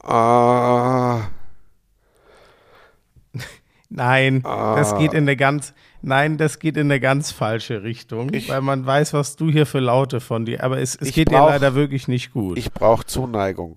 Ah, Nein, das geht ah, in eine ganz, nein, das geht in eine ganz falsche Richtung, ich, weil man weiß, was du hier für Laute von dir, aber es ich geht dir brauch, leider wirklich nicht gut. ich brauch Zuneigung.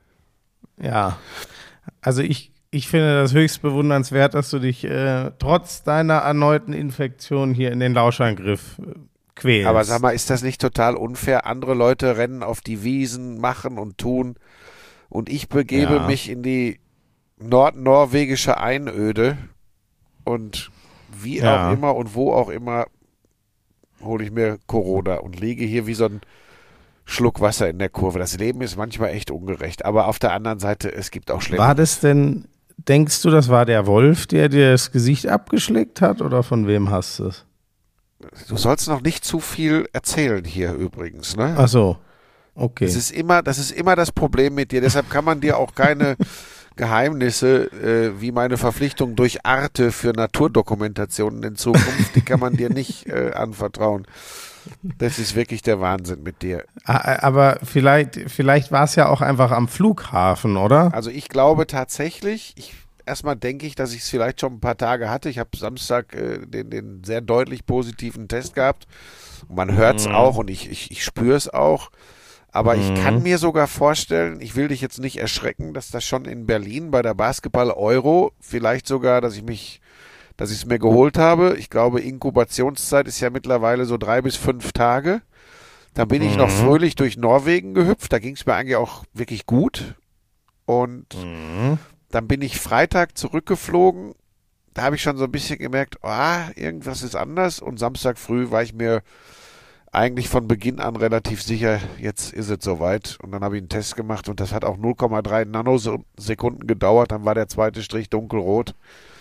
Ja, also ich finde das höchst bewundernswert, dass du dich trotz deiner erneuten Infektion hier in den Lauschangriff Aber sag mal, quälst. ist das nicht total unfair? Andere Leute rennen auf die Wiesen, machen und tun und ich begebe Ja. mich in die nordnorwegische Einöde und wie auch Ja. immer und wo auch immer hole ich mir Corona und liege hier wie so ein Schluck Wasser in der Kurve. Das Leben ist manchmal echt ungerecht, aber auf der anderen Seite, es gibt auch War Schlimmeres. das denn, denkst du, das war der Wolf, der dir das Gesicht abgeschleckt hat oder von wem hast du es? Du sollst noch nicht zu viel erzählen hier übrigens, ne? Ach so, okay. Das ist immer das Problem mit dir. Deshalb kann man dir auch keine Geheimnisse, wie meine Verpflichtung durch Arte für Naturdokumentationen in Zukunft, die kann man dir nicht anvertrauen. Das ist wirklich der Wahnsinn mit dir. Aber vielleicht war es ja auch einfach am Flughafen, oder? Also ich glaube tatsächlich, erstmal denke ich, dass ich es vielleicht schon ein paar Tage hatte. Ich habe Samstag den sehr deutlich positiven Test gehabt. Und man hört es auch Mhm. und ich spüre es auch. Aber ich kann Mhm. mir sogar vorstellen, ich will dich jetzt nicht erschrecken, dass das schon in Berlin bei der Basketball-Euro vielleicht sogar, dass ich es mir geholt habe. Ich glaube, Inkubationszeit ist ja mittlerweile so 3 bis 5 Tage. Dann bin ich noch Mhm. fröhlich durch Norwegen gehüpft. Da ging es mir eigentlich auch wirklich gut. Und Mhm. dann bin ich Freitag zurückgeflogen. Da habe ich schon so ein bisschen gemerkt, irgendwas ist anders. Und Samstag früh war ich mir eigentlich von Beginn an relativ sicher, jetzt ist es soweit. Und dann habe ich einen Test gemacht und das hat auch 0,3 Nanosekunden gedauert. Dann war der zweite Strich dunkelrot.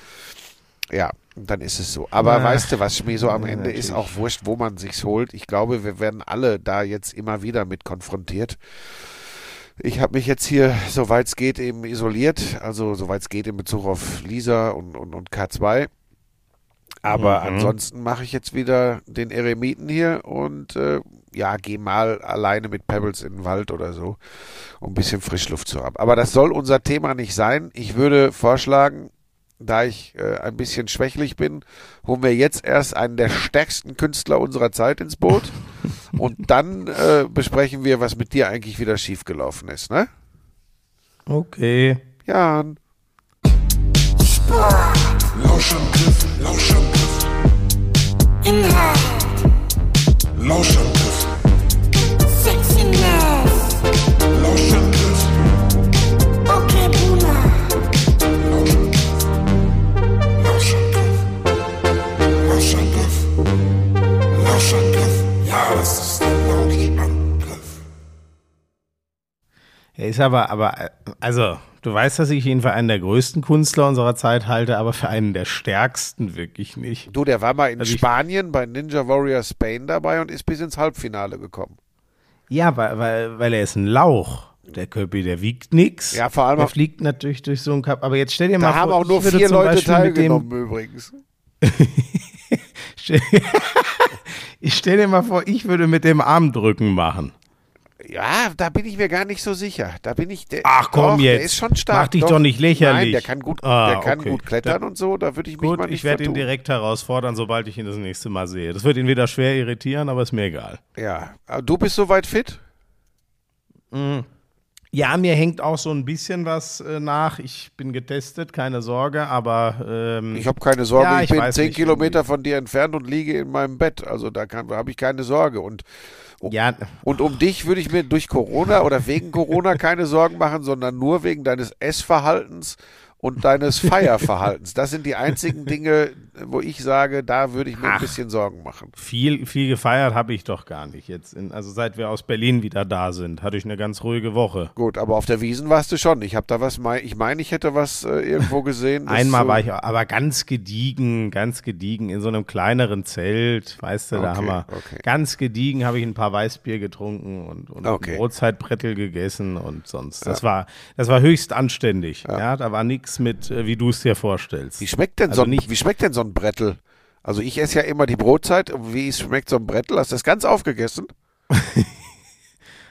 Ja, und dann ist es so. Aber Na, weißt du was, Schmi, so am Ende ist auch natürlich. wurscht, wo man sich's holt. Ich glaube, wir werden alle da jetzt immer wieder mit konfrontiert. Ich habe mich jetzt hier, soweit es geht, eben isoliert. Also soweit es geht in Bezug auf Lisa und K2. Aber Mhm. ansonsten mache ich jetzt wieder den Eremiten hier und ja, gehe mal alleine mit Pebbles in den Wald oder so, um ein bisschen Frischluft zu haben. Aber das soll unser Thema nicht sein. Ich würde vorschlagen, da ich ein bisschen schwächlich bin, holen wir jetzt erst einen der stärksten Künstler unserer Zeit ins Boot und dann besprechen wir, was mit dir eigentlich wieder schiefgelaufen ist, ne? Okay. Jan. Lauschangriff, Inhalt, Lauschangriff, Sexiness, Lauschangriff, okay, Boomer, Lauschangriff, Lauschangriff, Lauschangriff, ja, das ist der Lauschangriff. Er ist also, du weißt, dass ich ihn für einen der größten Künstler unserer Zeit halte, aber für einen der stärksten wirklich nicht. Du, der war mal in Also Spanien bei Ninja Warrior Spain dabei und ist bis ins Halbfinale gekommen. ja, weil er ist ein Lauch. Der Köpi, der wiegt nix. Ja, vor allem, Der fliegt natürlich durch so einen Cup. Aber jetzt stell dir mal da haben vor, auch nur ich würde 4 zum Leute Beispiel mit teilgenommen dem, übrigens. stell, ich stell dir mal vor, ich würde mit dem Armdrücken machen. Ja, da bin ich mir gar nicht so sicher. Da bin ich, Ach komm doch, der ist jetzt, schon stark. mach dich doch nicht lächerlich. Nein, der kann Okay. gut klettern und so, da würde ich mich Gut, mal ich nicht werde ihn vertun. direkt herausfordern, sobald ich ihn das nächste Mal sehe. Das wird ihn wieder schwer irritieren, aber ist mir egal. Ja, aber du bist soweit fit? Ja, mir hängt auch so ein bisschen was nach. Ich bin getestet, keine Sorge, aber Ich habe keine Sorge, ja, ich bin weiß 10 nicht, Kilometer von dir entfernt und liege in meinem Bett. Also da habe ich keine Sorge. ja, Und um dich würde ich mir durch Corona oder wegen Corona keine Sorgen machen, sondern nur wegen deines Essverhaltens und deines Feierverhaltens. Das sind die einzigen Dinge, wo ich sage, da würde ich mir ein bisschen Sorgen machen. viel gefeiert habe ich doch gar nicht jetzt. Also seit wir aus Berlin wieder da sind, hatte ich eine ganz ruhige Woche. Gut, aber auf der Wiesn warst du schon. Ich habe da was, ich meine, ich hätte was irgendwo gesehen. Einmal war ich aber ganz gediegen in so einem kleineren Zelt, weißt du, da haben wir Okay. ganz gediegen, habe ich ein paar Weißbier getrunken und Okay. ein Brotzeitbrettel gegessen und sonst. Das war höchst anständig. Ja, da war nichts mit, wie du es dir vorstellst. Wie schmeckt denn Also wie schmeckt denn so ein Brettel? Also ich esse ja immer die Brotzeit. Wie schmeckt so ein Brettel? Hast du das ganz aufgegessen?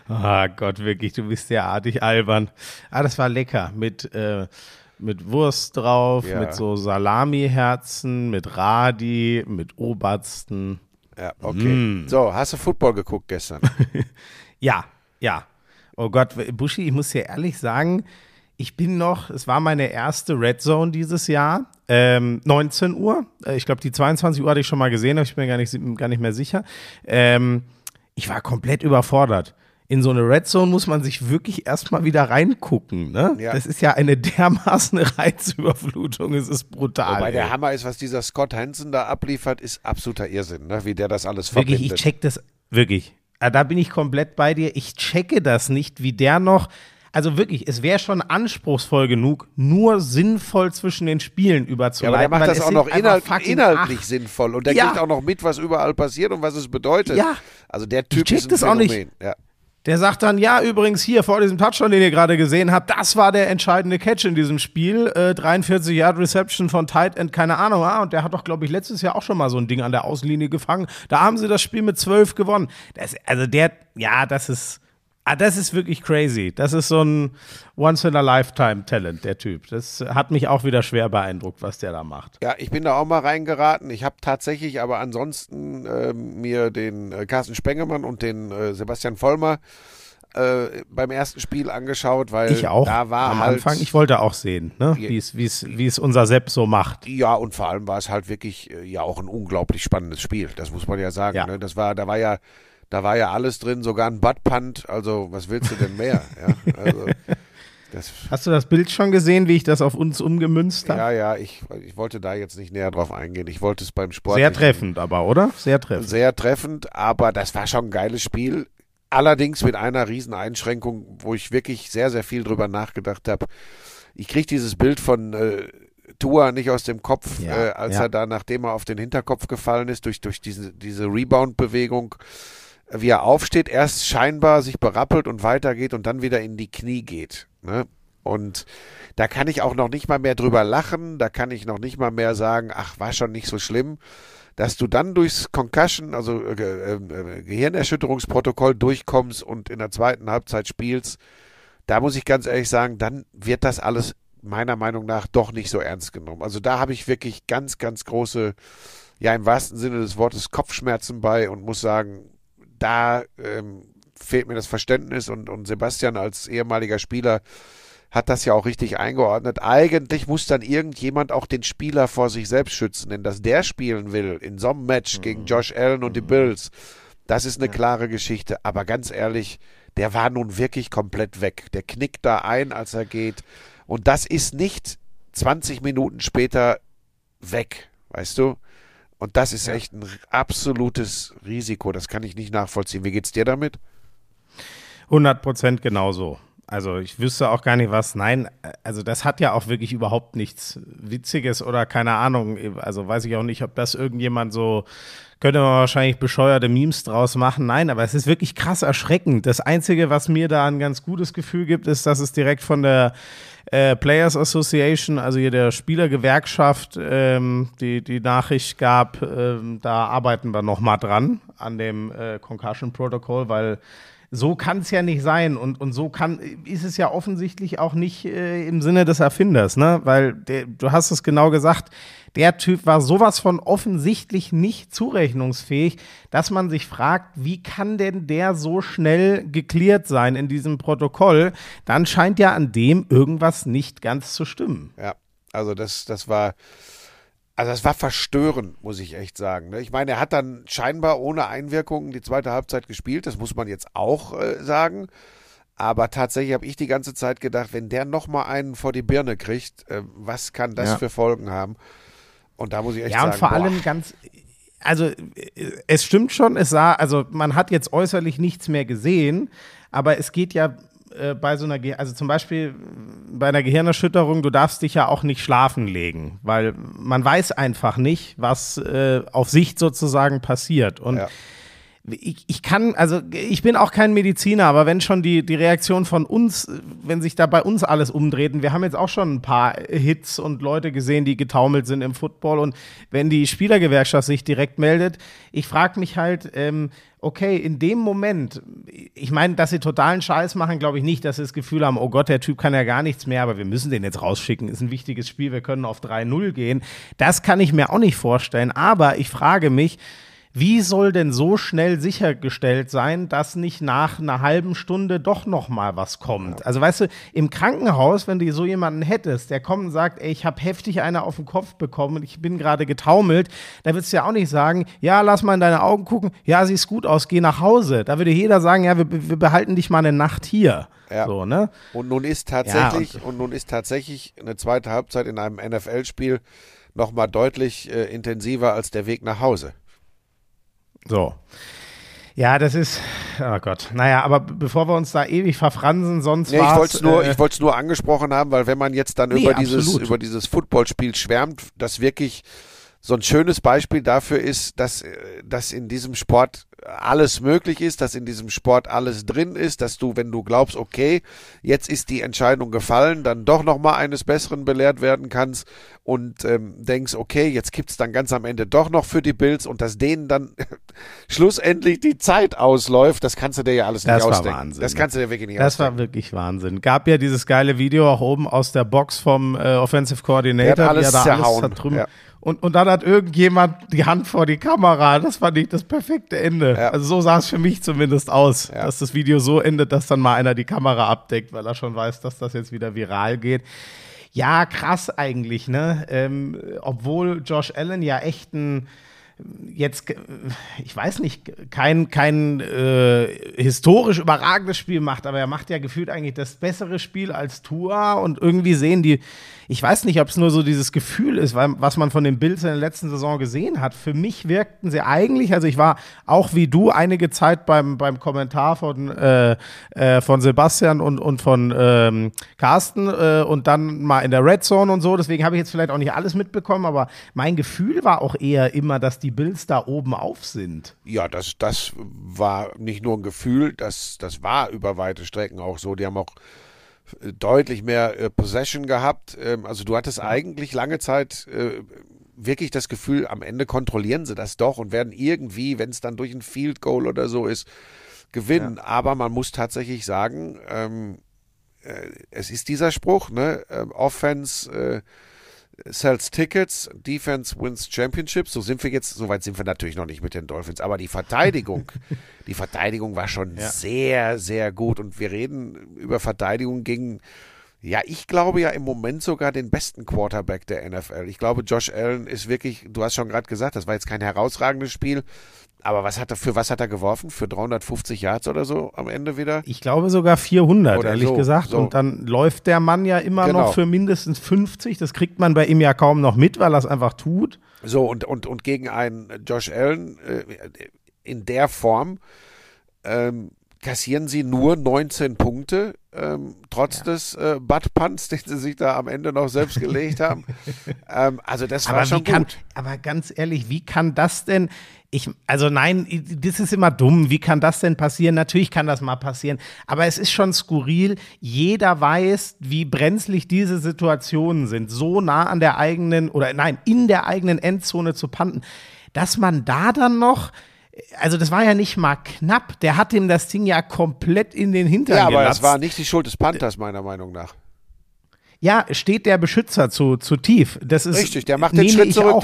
Ah Gott, wirklich, du bist derartig albern. Das war lecker mit Wurst drauf, Ja. mit so Salami-Herzen, mit Radi, mit Obersten. Ja, okay. So, hast du Football geguckt gestern? Ja. Oh Gott, Buschi, ich muss dir ehrlich sagen, es war meine erste Red Zone dieses Jahr, 19 Uhr. Ich glaube, die 22 Uhr hatte ich schon mal gesehen, aber ich bin mir gar nicht mehr sicher. Ich war komplett überfordert. In so eine Red Zone muss man sich wirklich erstmal wieder reingucken. Ne? Ja. Das ist ja eine dermaßen Reizüberflutung, es ist brutal. Wobei der ey. Hammer ist, was dieser Scott Hansen da abliefert, ist absoluter Irrsinn, ne? Wie der das alles Wirklich, verbindet. ich check das, wirklich. Da bin ich komplett bei dir. Ich checke das nicht, wie der noch, also wirklich, es wäre schon anspruchsvoll genug, nur sinnvoll zwischen den Spielen Ja, aber überzuleiten. der macht weil das es auch sind noch einfach fucking inhaltlich 8. sinnvoll und der Ja. kriegt auch noch mit, was überall passiert und was es bedeutet. Ja. Also der Typ check ist ein das auch nicht. Phänomen. Ja. Der sagt dann, ja, übrigens hier vor diesem Touchdown, den ihr gerade gesehen habt, das war der entscheidende Catch in diesem Spiel. 43 Yard Reception von Tight End, keine Ahnung. Und der hat doch, glaube ich, letztes Jahr auch schon mal so ein Ding an der Außenlinie gefangen. Da haben sie das Spiel mit 12 gewonnen. Das ist wirklich crazy. Das ist so ein Once-in-a-Lifetime-Talent, der Typ. Das hat mich auch wieder schwer beeindruckt, was der da macht. Ja, ich bin da auch mal reingeraten. Ich habe tatsächlich aber ansonsten mir den Carsten Spengemann und den Sebastian Vollmer beim ersten Spiel angeschaut, weil Ich auch da war am halt, Anfang. Ich wollte auch sehen, ne? wie es unser Sepp so macht. Ja, und vor allem war es halt wirklich ja auch ein unglaublich spannendes Spiel. Das muss man ja sagen. Ja. Ne? Da war ja alles drin, sogar ein Buttpunt. Also was willst du denn mehr? Ja, also, das, Hast du das Bild schon gesehen, wie ich das auf uns umgemünzt habe? ja, ich wollte da jetzt nicht näher drauf eingehen. Ich wollte es beim Sport. Sehr treffend aber, oder? Sehr treffend. Sehr treffend, aber das war schon ein geiles Spiel. Allerdings mit einer riesen Einschränkung, wo ich wirklich sehr, sehr viel drüber nachgedacht habe. Ich kriege dieses Bild von Tua nicht aus dem Kopf, Ja, als ja. er da, nachdem er auf den Hinterkopf gefallen ist, durch diese Rebound-Bewegung, wie er aufsteht, erst scheinbar sich berappelt und weitergeht und dann wieder in die Knie geht. Ne? Und da kann ich auch noch nicht mal mehr drüber lachen, da kann ich noch nicht mal mehr sagen, ach, war schon nicht so schlimm. Dass du dann durchs Concussion, also Gehirnerschütterungsprotokoll durchkommst und in der zweiten Halbzeit spielst, da muss ich ganz ehrlich sagen, dann wird das alles meiner Meinung nach doch nicht so ernst genommen. Also da habe ich wirklich ganz, ganz große, ja im wahrsten Sinne des Wortes Kopfschmerzen bei und muss sagen, da fehlt mir das Verständnis und Sebastian als ehemaliger Spieler hat das ja auch richtig eingeordnet. Eigentlich muss dann irgendjemand auch den Spieler vor sich selbst schützen, denn dass der spielen will in so einem Match gegen Josh Allen und die Bills, das ist eine klare Geschichte. Aber ganz ehrlich, der war nun wirklich komplett weg. Der knickt da ein, als er geht. Und das ist nicht 20 Minuten später weg, weißt du? Und das ist echt ein absolutes Risiko. Das kann ich nicht nachvollziehen. Wie geht's dir damit? 100% genauso. Also ich wüsste auch gar nicht was. Nein, also das hat ja auch wirklich überhaupt nichts Witziges oder keine Ahnung. Also weiß ich auch nicht, ob das irgendjemand so, könnte man wahrscheinlich bescheuerte Memes draus machen. Nein, aber es ist wirklich krass erschreckend. Das Einzige, was mir da ein ganz gutes Gefühl gibt, ist, dass es direkt von der Players Association, also hier der Spielergewerkschaft, die Nachricht gab, da arbeiten wir nochmal dran an dem Concussion Protocol, weil so kann es ja nicht sein und so ist es ja offensichtlich auch nicht im Sinne des Erfinders, ne? Weil du hast es genau gesagt, der Typ war sowas von offensichtlich nicht zurechnungsfähig, dass man sich fragt, wie kann denn der so schnell geklärt sein in diesem Protokoll? Dann scheint ja an dem irgendwas nicht ganz zu stimmen. Ja, also das war verstörend, muss ich echt sagen. Ne? Ich meine, er hat dann scheinbar ohne Einwirkungen die zweite Halbzeit gespielt, das muss man jetzt auch sagen. Aber tatsächlich habe ich die ganze Zeit gedacht, wenn der nochmal einen vor die Birne kriegt, was kann das für Folgen haben? Und da muss ich echt sagen, ja, und vor allem also es stimmt schon, also man hat jetzt äußerlich nichts mehr gesehen, aber es geht ja bei so einer, also zum Beispiel bei einer Gehirnerschütterung, du darfst dich ja auch nicht schlafen legen, weil man weiß einfach nicht, was auf Sicht sozusagen passiert. Und ich bin auch kein Mediziner, aber wenn schon die Reaktion von uns, wenn sich da bei uns alles umdreht, und wir haben jetzt auch schon ein paar Hits und Leute gesehen, die getaumelt sind im Football, und wenn die Spielergewerkschaft sich direkt meldet, ich frage mich halt, okay, in dem Moment, ich meine, dass sie totalen Scheiß machen, glaube ich nicht, dass sie das Gefühl haben, oh Gott, der Typ kann ja gar nichts mehr, aber wir müssen den jetzt rausschicken, ist ein wichtiges Spiel, wir können auf 3-0 gehen. Das kann ich mir auch nicht vorstellen, aber ich frage mich, wie soll denn so schnell sichergestellt sein, dass nicht nach einer halben Stunde doch noch mal was kommt? Also weißt du, im Krankenhaus, wenn du so jemanden hättest, der kommt und sagt, ey, ich habe heftig eine auf den Kopf bekommen und ich bin gerade getaumelt, da würdest du ja auch nicht sagen, ja, lass mal in deine Augen gucken, ja, siehst gut aus, geh nach Hause. Da würde jeder sagen, ja, wir behalten dich mal eine Nacht hier. Ja. So, ne? Und nun ist tatsächlich eine zweite Halbzeit in einem NFL-Spiel noch mal deutlich intensiver als der Weg nach Hause. So. Ja, das ist, oh Gott. Naja, aber bevor wir uns da ewig verfransen, sonst nee, war's... Ich wollte es nur angesprochen haben, weil wenn man jetzt dann über dieses Footballspiel schwärmt, das wirklich so ein schönes Beispiel dafür ist, dass in diesem Sport alles möglich ist, dass in diesem Sport alles drin ist, dass du, wenn du glaubst, okay, jetzt ist die Entscheidung gefallen, dann doch nochmal eines Besseren belehrt werden kannst und denkst, okay, jetzt gibt's dann ganz am Ende doch noch für die Bills und dass denen dann schlussendlich die Zeit ausläuft, das kannst du dir ja alles nicht ausdenken. Das war Wahnsinn. Das kannst du dir wirklich nicht ausdenken. Das war wirklich Wahnsinn. Gab ja dieses geile Video auch oben aus der Box vom Offensive Coordinator, der hat alles da zerhauen. alles zertrümmert. Ja. Und dann hat irgendjemand die Hand vor die Kamera. Das fand ich das perfekte Ende. Ja. Also so sah es für mich zumindest aus, Ja. dass das Video so endet, dass dann mal einer die Kamera abdeckt, weil er schon weiß, dass das jetzt wieder viral geht. Ja, krass eigentlich, ne? Obwohl Josh Allen ja echt ich weiß nicht, kein historisch überragendes Spiel macht, aber er macht ja gefühlt eigentlich das bessere Spiel als Tua und irgendwie sehen die, ich weiß nicht, ob es nur so dieses Gefühl ist, was man von den Bills in der letzten Saison gesehen hat. Für mich wirkten sie eigentlich, also ich war auch wie du einige Zeit beim Kommentar von Sebastian und von Carsten und dann mal in der Red Zone und so, deswegen habe ich jetzt vielleicht auch nicht alles mitbekommen, aber mein Gefühl war auch eher immer, dass die Bills da oben auf sind. Ja, das war nicht nur ein Gefühl, das war über weite Strecken auch so. Die haben auch deutlich mehr Possession gehabt. Also du hattest eigentlich lange Zeit wirklich das Gefühl, am Ende kontrollieren sie das doch und werden irgendwie, wenn es dann durch ein Field Goal oder so ist, gewinnen. Ja. Aber man muss tatsächlich sagen, es ist dieser Spruch, ne? Offense sells Tickets, Defense wins Championships. So weit sind wir natürlich noch nicht mit den Dolphins, aber die Verteidigung war schon sehr, sehr gut und wir reden über Verteidigung gegen, ja, ich glaube ja im Moment sogar den besten Quarterback der NFL. Ich glaube, Josh Allen ist wirklich, du hast schon gerade gesagt, das war jetzt kein herausragendes Spiel, aber für was hat er geworfen? Für 350 Yards oder so am Ende wieder? Ich glaube sogar 400, oder ehrlich gesagt. So. Und dann läuft der Mann ja immer noch für mindestens 50. Das kriegt man bei ihm ja kaum noch mit, weil er es einfach tut. So, und gegen einen Josh Allen in der Form kassieren sie nur 19 Punkte, trotz des Butt-Punts, den sie sich da am Ende noch selbst gelegt haben. Also das war schon gut. Aber ganz ehrlich, wie kann das denn, nein, das ist immer dumm, wie kann das denn passieren? Natürlich kann das mal passieren, aber es ist schon skurril. Jeder weiß, wie brenzlig diese Situationen sind, so nah an der eigenen, in der eigenen Endzone zu punten, dass man da dann noch, also das war ja nicht mal knapp, der hat ihm das Ding ja komplett in den Hintern gelatzt. Ja, aber das war nicht die Schuld des Panthers, meiner Meinung nach. Ja, steht der Beschützer zu tief. Das ist, richtig, der macht den Schritt zurück,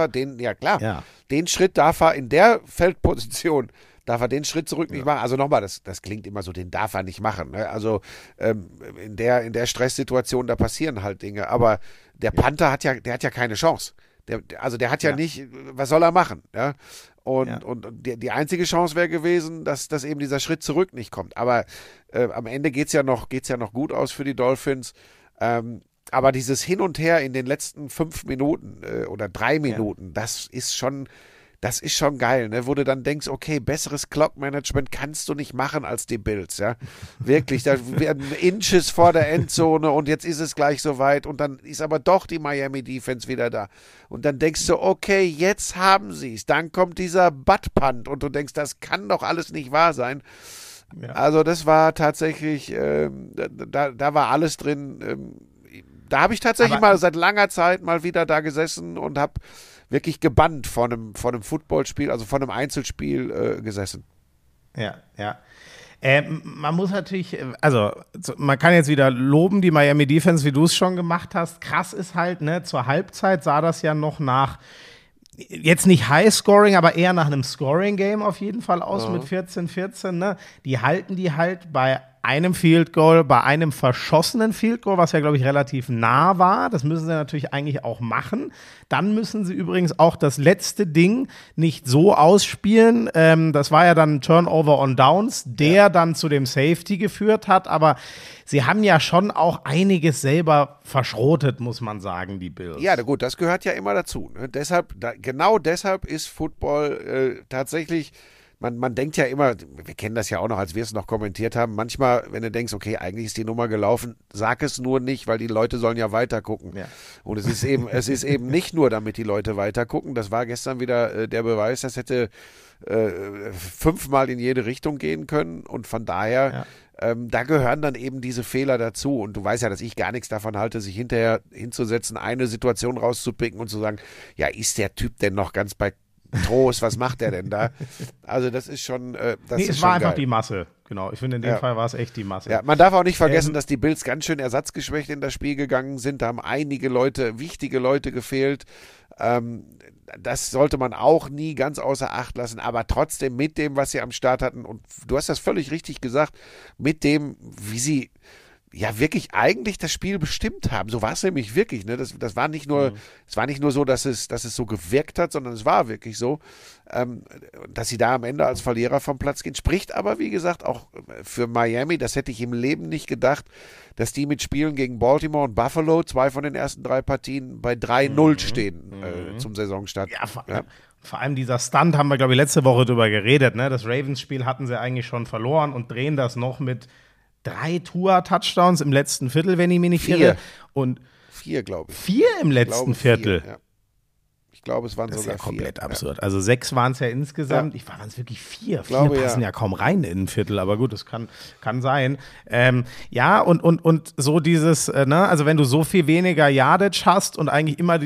den Schritt darf er in der Feldposition, den Schritt zurück nicht machen. Also nochmal, das klingt immer so, den darf er nicht machen. Ne? Also in der Stresssituation, da passieren halt Dinge, aber der Panther hat ja keine Chance. Der hat ja nicht, was soll er machen? Ja? Und die einzige Chance wäre gewesen, dass eben dieser Schritt zurück nicht kommt. Aber am Ende geht's ja noch gut aus für die Dolphins. Aber dieses Hin und Her in den letzten 5 Minuten oder 3 Minuten, das ist schon das ist schon geil, ne? Wo du dann denkst, okay, besseres Clock-Management kannst du nicht machen als die Bills, ja. Wirklich, da werden Inches vor der Endzone und jetzt ist es gleich soweit und dann ist aber doch die Miami Defense wieder da. Und dann denkst du, okay, jetzt haben sie es. Dann kommt dieser Butt-Punt und du denkst, das kann doch alles nicht wahr sein. Ja. Also das war tatsächlich, da war alles drin. Da habe ich tatsächlich mal seit langer Zeit mal wieder da gesessen und habe wirklich gebannt vor einem Footballspiel, also vor einem Einzelspiel gesessen. Ja. Man muss natürlich, also man kann jetzt wieder loben, die Miami Defense, wie du es schon gemacht hast. Krass ist halt, ne, zur Halbzeit sah das ja noch nach, jetzt nicht High-Scoring, aber eher nach einem Scoring-Game auf jeden Fall aus mit 14-14. Ne? Die halten die halt bei einem Field Goal, bei einem verschossenen Field Goal, was ja, glaube ich, relativ nah war. Das müssen sie natürlich eigentlich auch machen. Dann müssen sie übrigens auch das letzte Ding nicht so ausspielen. Das war ja dann ein Turnover on Downs, der dann zu dem Safety geführt hat. Aber sie haben ja schon auch einiges selber verschrotet, muss man sagen, die Bills. Ja, gut, das gehört ja immer dazu. Ne? Genau deshalb ist Football tatsächlich. Man denkt ja immer, wir kennen das ja auch noch, als wir es noch kommentiert haben, manchmal, wenn du denkst, okay, eigentlich ist die Nummer gelaufen, sag es nur nicht, weil die Leute sollen ja weiter gucken. Ja. Und es ist eben nicht nur, damit die Leute weiter gucken. Das war gestern wieder der Beweis, das hätte 5-mal in jede Richtung gehen können und von daher, da gehören dann eben diese Fehler dazu und du weißt ja, dass ich gar nichts davon halte, sich hinterher hinzusetzen, eine Situation rauszupicken und zu sagen, ja, ist der Typ denn noch ganz bei Trost, was macht der denn da? Also das ist schon es war einfach die Masse, genau. Ich finde, in dem Fall war es echt die Masse. Ja, man darf auch nicht vergessen, dass die Bills ganz schön ersatzgeschwächt in das Spiel gegangen sind. Da haben einige Leute, wichtige Leute gefehlt. Das sollte man auch nie ganz außer Acht lassen, aber trotzdem mit dem, was sie am Start hatten, und du hast das völlig richtig gesagt, mit dem, wie sie ja wirklich eigentlich das Spiel bestimmt haben. So war es nämlich wirklich. Ne? Das war nicht nur, es war nicht nur so, dass es so gewirkt hat, sondern es war wirklich so, dass sie da am Ende als Verlierer vom Platz gehen. Spricht aber, wie gesagt, auch für Miami, das hätte ich im Leben nicht gedacht, dass die mit Spielen gegen Baltimore und Buffalo, 2 von den ersten 3 Partien, bei 3-0 stehen zum Saisonstart. Ja, vor allem dieser Stunt haben wir, glaube ich, letzte Woche drüber geredet. Ne? Das Ravens-Spiel hatten sie eigentlich schon verloren und drehen das noch mit 3 Tua-Touchdowns im letzten Viertel, wenn ich mich nicht irre. 4, glaube ich. 4 im letzten Viertel? 4, ja. Ich glaube, es waren sogar 4. Das ist ja komplett absurd. Also 6 waren es ja insgesamt. Ja. Waren es wirklich 4? 4 passen ja kaum rein in ein Viertel, aber gut, das kann sein. Ja, und so dieses, also wenn du so viel weniger Yardage hast und eigentlich immer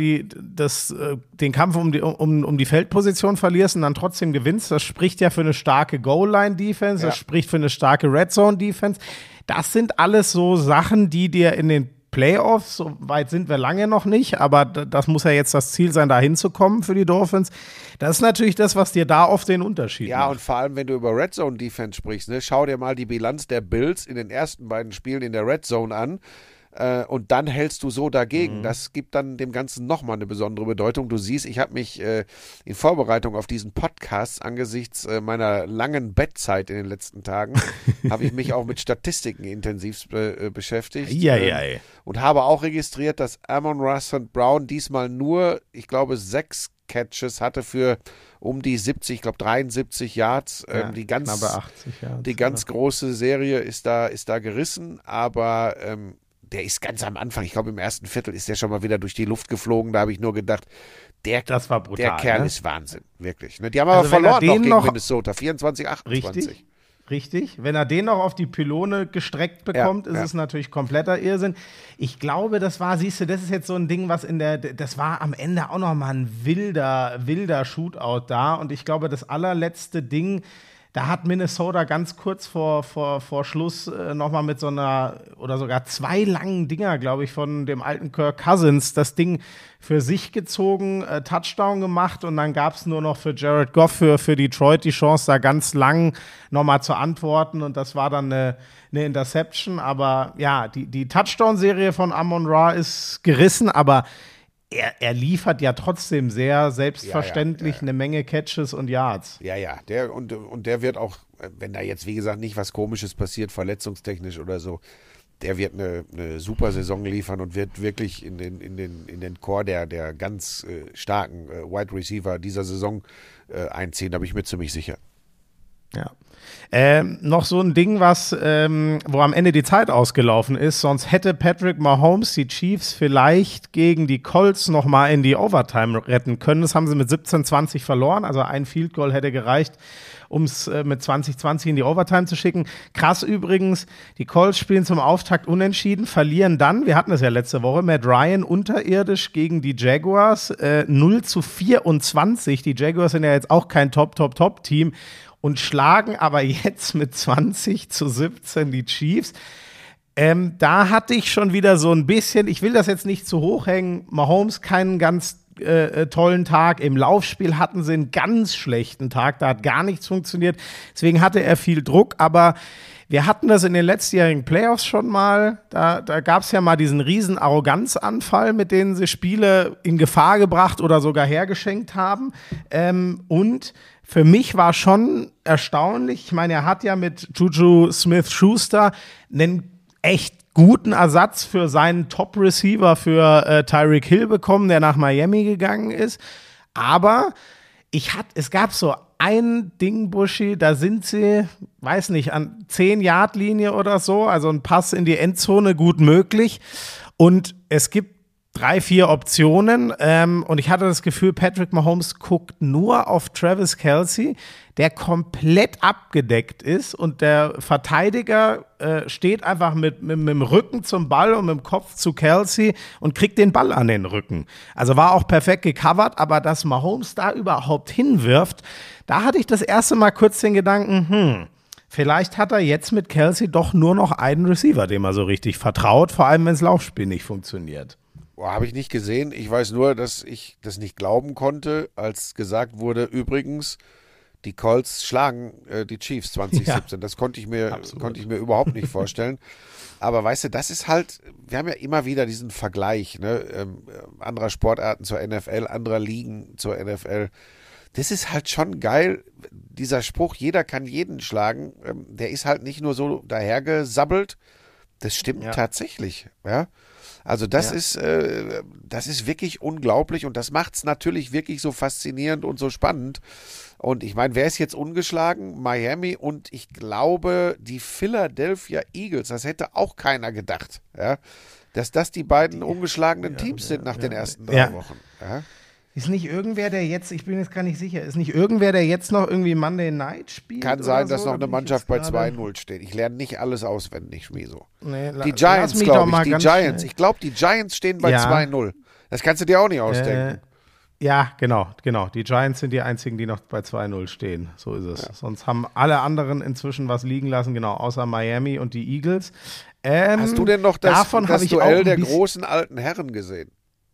den Kampf um die Feldposition verlierst und dann trotzdem gewinnst, das spricht ja für eine starke Goal-Line-Defense, das spricht für eine starke Red-Zone-Defense. Das sind alles so Sachen, die dir in den Playoffs, so weit sind wir lange noch nicht, aber das muss ja jetzt das Ziel sein, da hinzukommen für die Dolphins. Das ist natürlich das, was dir da oft den Unterschied macht. Ja, und vor allem, wenn du über Red Zone Defense sprichst, ne, schau dir mal die Bilanz der Bills in den ersten beiden Spielen in der Red Zone an. Und dann hältst du so dagegen. Das gibt dann dem Ganzen nochmal eine besondere Bedeutung. Du siehst, ich habe mich in Vorbereitung auf diesen Podcast angesichts meiner langen Bettzeit in den letzten Tagen, habe ich mich auch mit Statistiken intensiv beschäftigt. Und habe auch registriert, dass Amon-Ra St. Brown diesmal nur, ich glaube, 6 Catches hatte für um die 70, ich glaube 73 Yards. Die ganz, 80 Yards, die ganz große Serie ist da gerissen, aber der ist ganz am Anfang, ich glaube im ersten Viertel ist der schon mal wieder durch die Luft geflogen, da habe ich nur gedacht, das war brutal, der Kerl ist Wahnsinn, wirklich. Ne? Die haben aber verloren noch gegen Minnesota, 24-28. Richtig, wenn er den noch auf die Pylone gestreckt bekommt, ist es natürlich kompletter Irrsinn. Ich glaube, das ist jetzt so ein Ding, das war am Ende auch noch mal ein wilder Shootout da und ich glaube, das allerletzte Ding, da hat Minnesota ganz kurz vor Schluss nochmal mit so einer, oder sogar 2 langen Dinger, glaube ich, von dem alten Kirk Cousins, das Ding für sich gezogen, Touchdown gemacht und dann gab es nur noch für Jared Goff, für Detroit die Chance, da ganz lang nochmal zu antworten und das war dann eine Interception, aber ja, die Touchdown-Serie von Amon-Ra ist gerissen, aber er liefert ja trotzdem sehr selbstverständlich eine Menge Catches und Yards. Ja, der wird auch, wenn da jetzt, wie gesagt, nicht was Komisches passiert, verletzungstechnisch oder so, der wird eine super Saison liefern und wird wirklich in den Chor der ganz starken Wide Receiver dieser Saison einziehen, da bin ich mir ziemlich sicher. Ja. Noch so ein Ding, wo am Ende die Zeit ausgelaufen ist, sonst hätte Patrick Mahomes die Chiefs vielleicht gegen die Colts nochmal in die Overtime retten können. Das haben sie mit 17-20 verloren, also ein Field Goal hätte gereicht, um es mit 20-20 in die Overtime zu schicken. Krass übrigens, die Colts spielen zum Auftakt unentschieden, verlieren dann, wir hatten es ja letzte Woche, Matt Ryan unterirdisch gegen die Jaguars, 0-24. Die Jaguars sind ja jetzt auch kein Top-Team und schlagen aber jetzt mit 20-17 die Chiefs. Da hatte ich schon wieder so ein bisschen, ich will das jetzt nicht zu hoch hängen, Mahomes keinen ganz tollen Tag. Im Laufspiel hatten sie einen ganz schlechten Tag, da hat gar nichts funktioniert. Deswegen hatte er viel Druck, aber wir hatten das in den letztjährigen Playoffs schon mal. Da gab es ja mal diesen riesen Arroganzanfall, mit denen sie Spiele in Gefahr gebracht oder sogar hergeschenkt haben. Und für mich war schon erstaunlich, ich meine, er hat ja mit Juju Smith-Schuster einen echt guten Ersatz für seinen Top-Receiver für Tyreek Hill bekommen, der nach Miami gegangen ist. Aber es gab so ein Ding, Buschi, da sind sie, weiß nicht, an 10-Yard-Linie oder so, also ein Pass in die Endzone gut möglich. Und es gibt 3-4 Optionen und ich hatte das Gefühl, Patrick Mahomes guckt nur auf Travis Kelce, der komplett abgedeckt ist und der Verteidiger steht einfach mit dem Rücken zum Ball und mit dem Kopf zu Kelce und kriegt den Ball an den Rücken. Also war auch perfekt gecovert, aber dass Mahomes da überhaupt hinwirft, da hatte ich das erste Mal kurz den Gedanken, vielleicht hat er jetzt mit Kelce doch nur noch einen Receiver, dem er so richtig vertraut, vor allem wenn das Laufspiel nicht funktioniert. Habe ich nicht gesehen. Ich weiß nur, dass ich das nicht glauben konnte, als gesagt wurde, übrigens, die Colts schlagen die Chiefs 2017. Ja, das konnte ich mir überhaupt nicht vorstellen. Aber weißt du, das ist halt, wir haben ja immer wieder diesen Vergleich, ne, anderer Sportarten zur NFL, anderer Ligen zur NFL. Das ist halt schon geil, dieser Spruch, jeder kann jeden schlagen, der ist halt nicht nur so dahergesabbelt, das stimmt tatsächlich, ja. Also das ist wirklich unglaublich und das macht es natürlich wirklich so faszinierend und so spannend. Und ich meine, wer ist jetzt ungeschlagen? Miami und ich glaube die Philadelphia Eagles. Das hätte auch keiner gedacht, ja? Dass das die beiden ungeschlagenen Teams sind nach den ersten 3 Wochen. Ja? Ist nicht irgendwer, der jetzt, ich bin jetzt gar nicht sicher, ist nicht irgendwer, der jetzt noch irgendwie Monday Night spielt? Kann sein, dass noch eine Mannschaft bei 2-0 steht. Ich lerne nicht alles auswendig, Schmieso. Nee, die Giants, glaube ich. Die Giants. Ich glaube, die Giants stehen bei 2-0. Das kannst du dir auch nicht ausdenken. Ja, genau. Die Giants sind die einzigen, die noch bei 2-0 stehen. So ist es. Ja. Sonst haben alle anderen inzwischen was liegen lassen, genau, außer Miami und die Eagles. Hast du denn noch das Duell der großen alten Herren gesehen?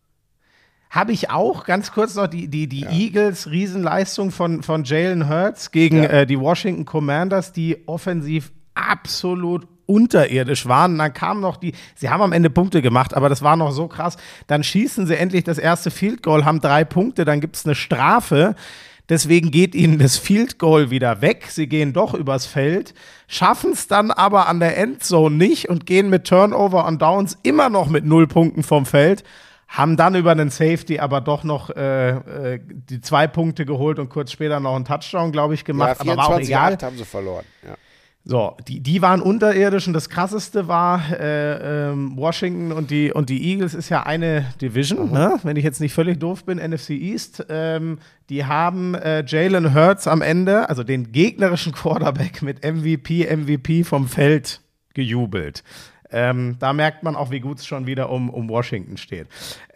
Habe ich auch, ganz kurz noch, die Eagles, Riesenleistung von Jalen Hurts gegen die Washington Commanders, die offensiv absolut unterirdisch waren. Dann kamen noch sie haben am Ende Punkte gemacht, aber das war noch so krass. Dann schießen sie endlich das erste Field Goal, haben 3 Punkte, dann gibt es eine Strafe. Deswegen geht ihnen das Field Goal wieder weg. Sie gehen doch übers Feld, schaffen es dann aber an der Endzone nicht und gehen mit Turnover und Downs immer noch mit 0 Punkten vom Feld. Haben dann über einen Safety aber doch noch die 2 Punkte geholt und kurz später noch einen Touchdown, glaube ich, gemacht. Ja, 24-8 aber war auch egal. Haben sie verloren, ja. So, die waren unterirdisch und das Krasseste war, Washington und die Eagles ist ja eine Division, ne? Wenn ich jetzt nicht völlig doof bin, NFC East. Die haben Jalen Hurts am Ende, also den gegnerischen Quarterback mit MVP vom Feld gejubelt. Da merkt man auch, wie gut es schon wieder um Washington steht.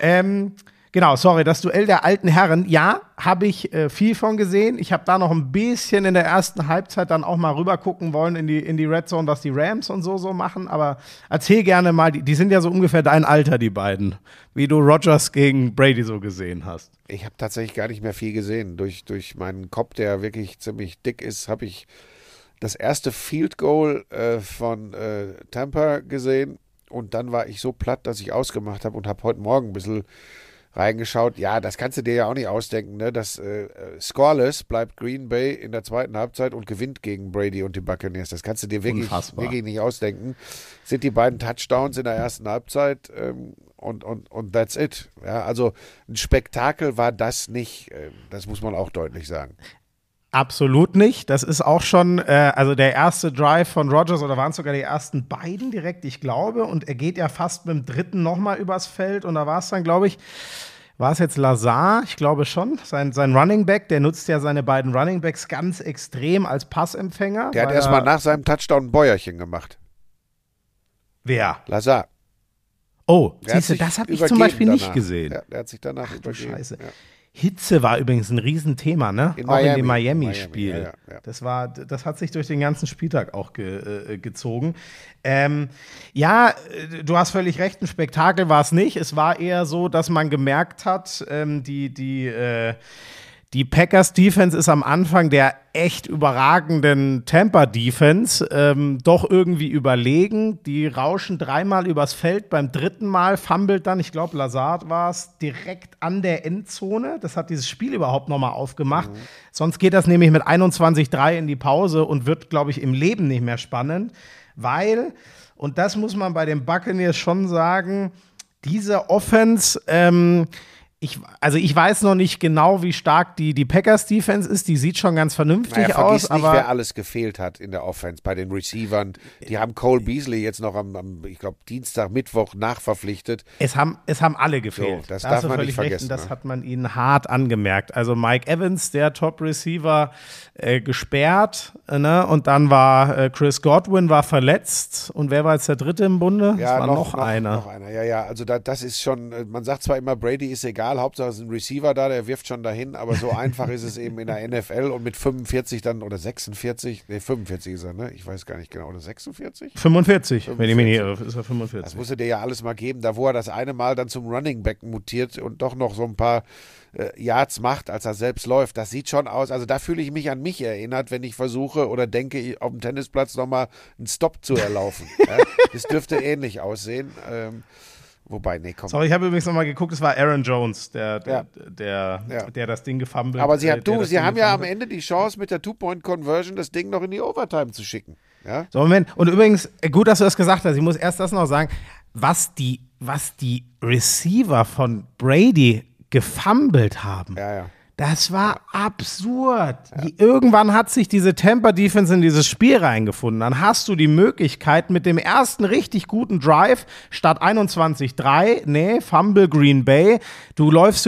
Genau, sorry, das Duell der alten Herren, ja, habe ich viel von gesehen. Ich habe da noch ein bisschen in der ersten Halbzeit dann auch mal rüber gucken wollen in die Red Zone, was die Rams und so machen. Aber erzähl gerne mal, die sind ja so ungefähr dein Alter, die beiden, wie du Rodgers gegen Brady so gesehen hast. Ich habe tatsächlich gar nicht mehr viel gesehen. Durch meinen Kopf, der wirklich ziemlich dick ist, habe ich das erste Field Goal von Tampa gesehen und dann war ich so platt, dass ich ausgemacht habe und habe heute Morgen ein bisschen reingeschaut. Ja, das kannst du dir ja auch nicht ausdenken, ne? Das scoreless bleibt Green Bay in der zweiten Halbzeit und gewinnt gegen Brady und die Buccaneers. Das kannst du dir wirklich nicht ausdenken. Sind die beiden Touchdowns in der ersten Halbzeit und that's it. Ja, also ein Spektakel war das nicht. Das muss man auch deutlich sagen. Absolut nicht. Das ist auch schon, also der erste Drive von Rodgers, oder waren es sogar die ersten beiden direkt, ich glaube. Und er geht ja fast mit dem dritten nochmal übers Feld. Und da war es dann, glaube ich, war es jetzt Lazar? Ich glaube schon. Sein Running Back, der nutzt ja seine beiden Running Backs ganz extrem als Passempfänger. Der hat erstmal nach seinem Touchdown ein Bäuerchen gemacht. Wer? Lazar. Oh, siehst du, das habe ich zum Beispiel nicht gesehen. Ja, der hat sich danach übergeben. Scheiße. Ja. Hitze war übrigens ein Riesenthema, ne? In auch Miami. in dem Miami-Spiel. Ja. Das hat sich durch den ganzen Spieltag auch gezogen. Ja, du hast völlig recht, ein Spektakel war es nicht. Es war eher so, dass man gemerkt hat, die Packers-Defense ist am Anfang der echt überragenden Tampa-Defense doch irgendwie überlegen. Die rauschen dreimal übers Feld, beim dritten Mal fummelt dann, ich glaube Lazard war es, direkt an der Endzone. Das hat dieses Spiel überhaupt nochmal aufgemacht. Sonst geht das nämlich mit 21-3 in die Pause und wird, glaube ich, im Leben nicht mehr spannend, weil, und das muss man bei den Buccaneers schon sagen, diese Offense, ich weiß noch nicht genau, wie stark die Packers-Defense ist. Die sieht schon ganz vernünftig aus. Vergiss nicht, wer alles gefehlt hat in der Offense bei den Receivern. Die haben Cole Beasley jetzt noch am ich glaube, Dienstag, Mittwoch nachverpflichtet. Es haben alle gefehlt. So, das darf man nicht vergessen. Das hat man ihnen hart angemerkt. Also Mike Evans, der Top-Receiver, gesperrt. Ne? Und dann war Chris Godwin war verletzt. Und wer war jetzt der Dritte im Bunde? Ja, das war noch einer. Noch einer. Ja. Also das ist schon, man sagt zwar immer, Brady ist egal, Hauptsache es ist ein Receiver da, der wirft schon dahin, aber so einfach ist es eben in der NFL und mit 45 dann oder 46, 45 ist er, ne? Ich weiß gar nicht genau, oder 46? 45, wenn ich mich nicht irre, ist er 45. Das musste dir ja alles mal geben, da wo er das eine Mal dann zum Running Back mutiert und doch noch so ein paar Yards macht, als er selbst läuft. Das sieht schon aus, also da fühle ich mich an mich erinnert, wenn ich versuche oder denke, auf dem Tennisplatz nochmal einen Stop zu erlaufen. Ja? Das dürfte ähnlich aussehen. Wobei, nee, komm. Sorry, ich habe übrigens nochmal geguckt, es war Aaron Jones, der das Ding gefummelt hat. Aber sie haben ja am Ende die Chance, mit der Two-Point-Conversion das Ding noch in die Overtime zu schicken. Ja? So, Moment. Und übrigens, gut, dass du das gesagt hast. Ich muss erst das noch sagen, was die Receiver von Brady gefummelt haben. Ja. Das war absurd. Ja. Irgendwann hat sich diese Tampa-Defense in dieses Spiel reingefunden. Dann hast du die Möglichkeit, mit dem ersten richtig guten Drive statt 21-3, Fumble Green Bay, du läufst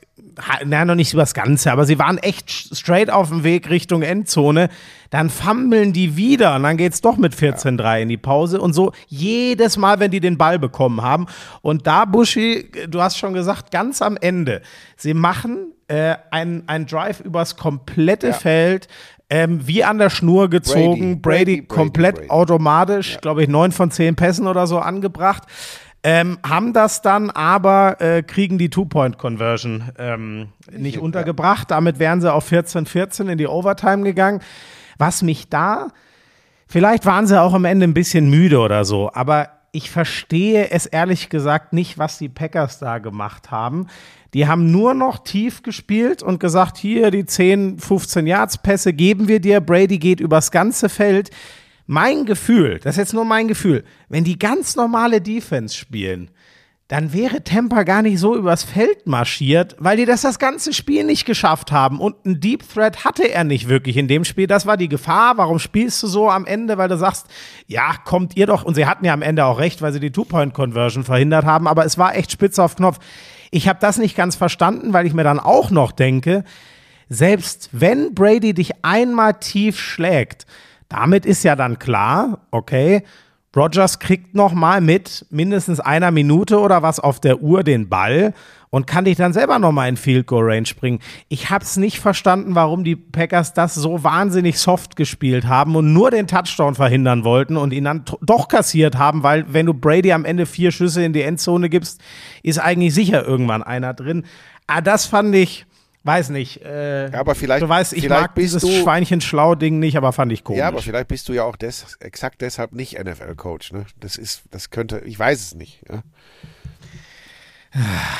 noch nicht übers Ganze, aber sie waren echt straight auf dem Weg Richtung Endzone. Dann fummeln die wieder und dann geht's doch mit 14-3 in die Pause und so jedes Mal, wenn die den Ball bekommen haben. Und da, Buschi, du hast schon gesagt, ganz am Ende, sie machen ein Drive übers komplette Feld, wie an der Schnur gezogen, Brady komplett automatisch, glaube ich, 9 von 10 Pässen oder so angebracht. Haben das dann aber, kriegen die Two-Point-Conversion nicht untergebracht. Damit wären sie auf 14-14 in die Overtime gegangen. Was mich da, vielleicht waren sie auch am Ende ein bisschen müde oder so, aber ich verstehe es ehrlich gesagt nicht, was die Packers da gemacht haben. Die haben nur noch tief gespielt und gesagt, hier die 10, 15 Yards-Pässe geben wir dir. Brady geht übers ganze Feld. Mein Gefühl, das ist jetzt nur mein Gefühl, wenn die ganz normale Defense spielen, dann wäre Tampa gar nicht so übers Feld marschiert, weil die das ganze Spiel nicht geschafft haben. Und einen Deep Threat hatte er nicht wirklich in dem Spiel. Das war die Gefahr. Warum spielst du so am Ende? Weil du sagst, ja, kommt ihr doch. Und sie hatten ja am Ende auch recht, weil sie die Two-Point-Conversion verhindert haben. Aber es war echt spitze auf Knopf. Ich habe das nicht ganz verstanden, weil ich mir dann auch noch denke, selbst wenn Brady dich einmal tief schlägt, damit ist ja dann klar, okay, Rodgers kriegt noch mal mit mindestens einer Minute oder was auf der Uhr den Ball und kann dich dann selber noch mal in Field Goal Range bringen. Ich habe es nicht verstanden, warum die Packers das so wahnsinnig soft gespielt haben und nur den Touchdown verhindern wollten und ihn dann doch kassiert haben, weil wenn du Brady am Ende 4 Schüsse in die Endzone gibst, ist eigentlich sicher irgendwann einer drin. Aber das fand ich, weiß nicht. Aber vielleicht, du weißt, ich mag dieses Schweinchen-Schlau-Ding nicht, aber fand ich komisch. Ja, aber vielleicht bist du ja auch exakt deshalb nicht NFL-Coach. Ne? Das könnte, ich weiß es nicht. Ja? Ja,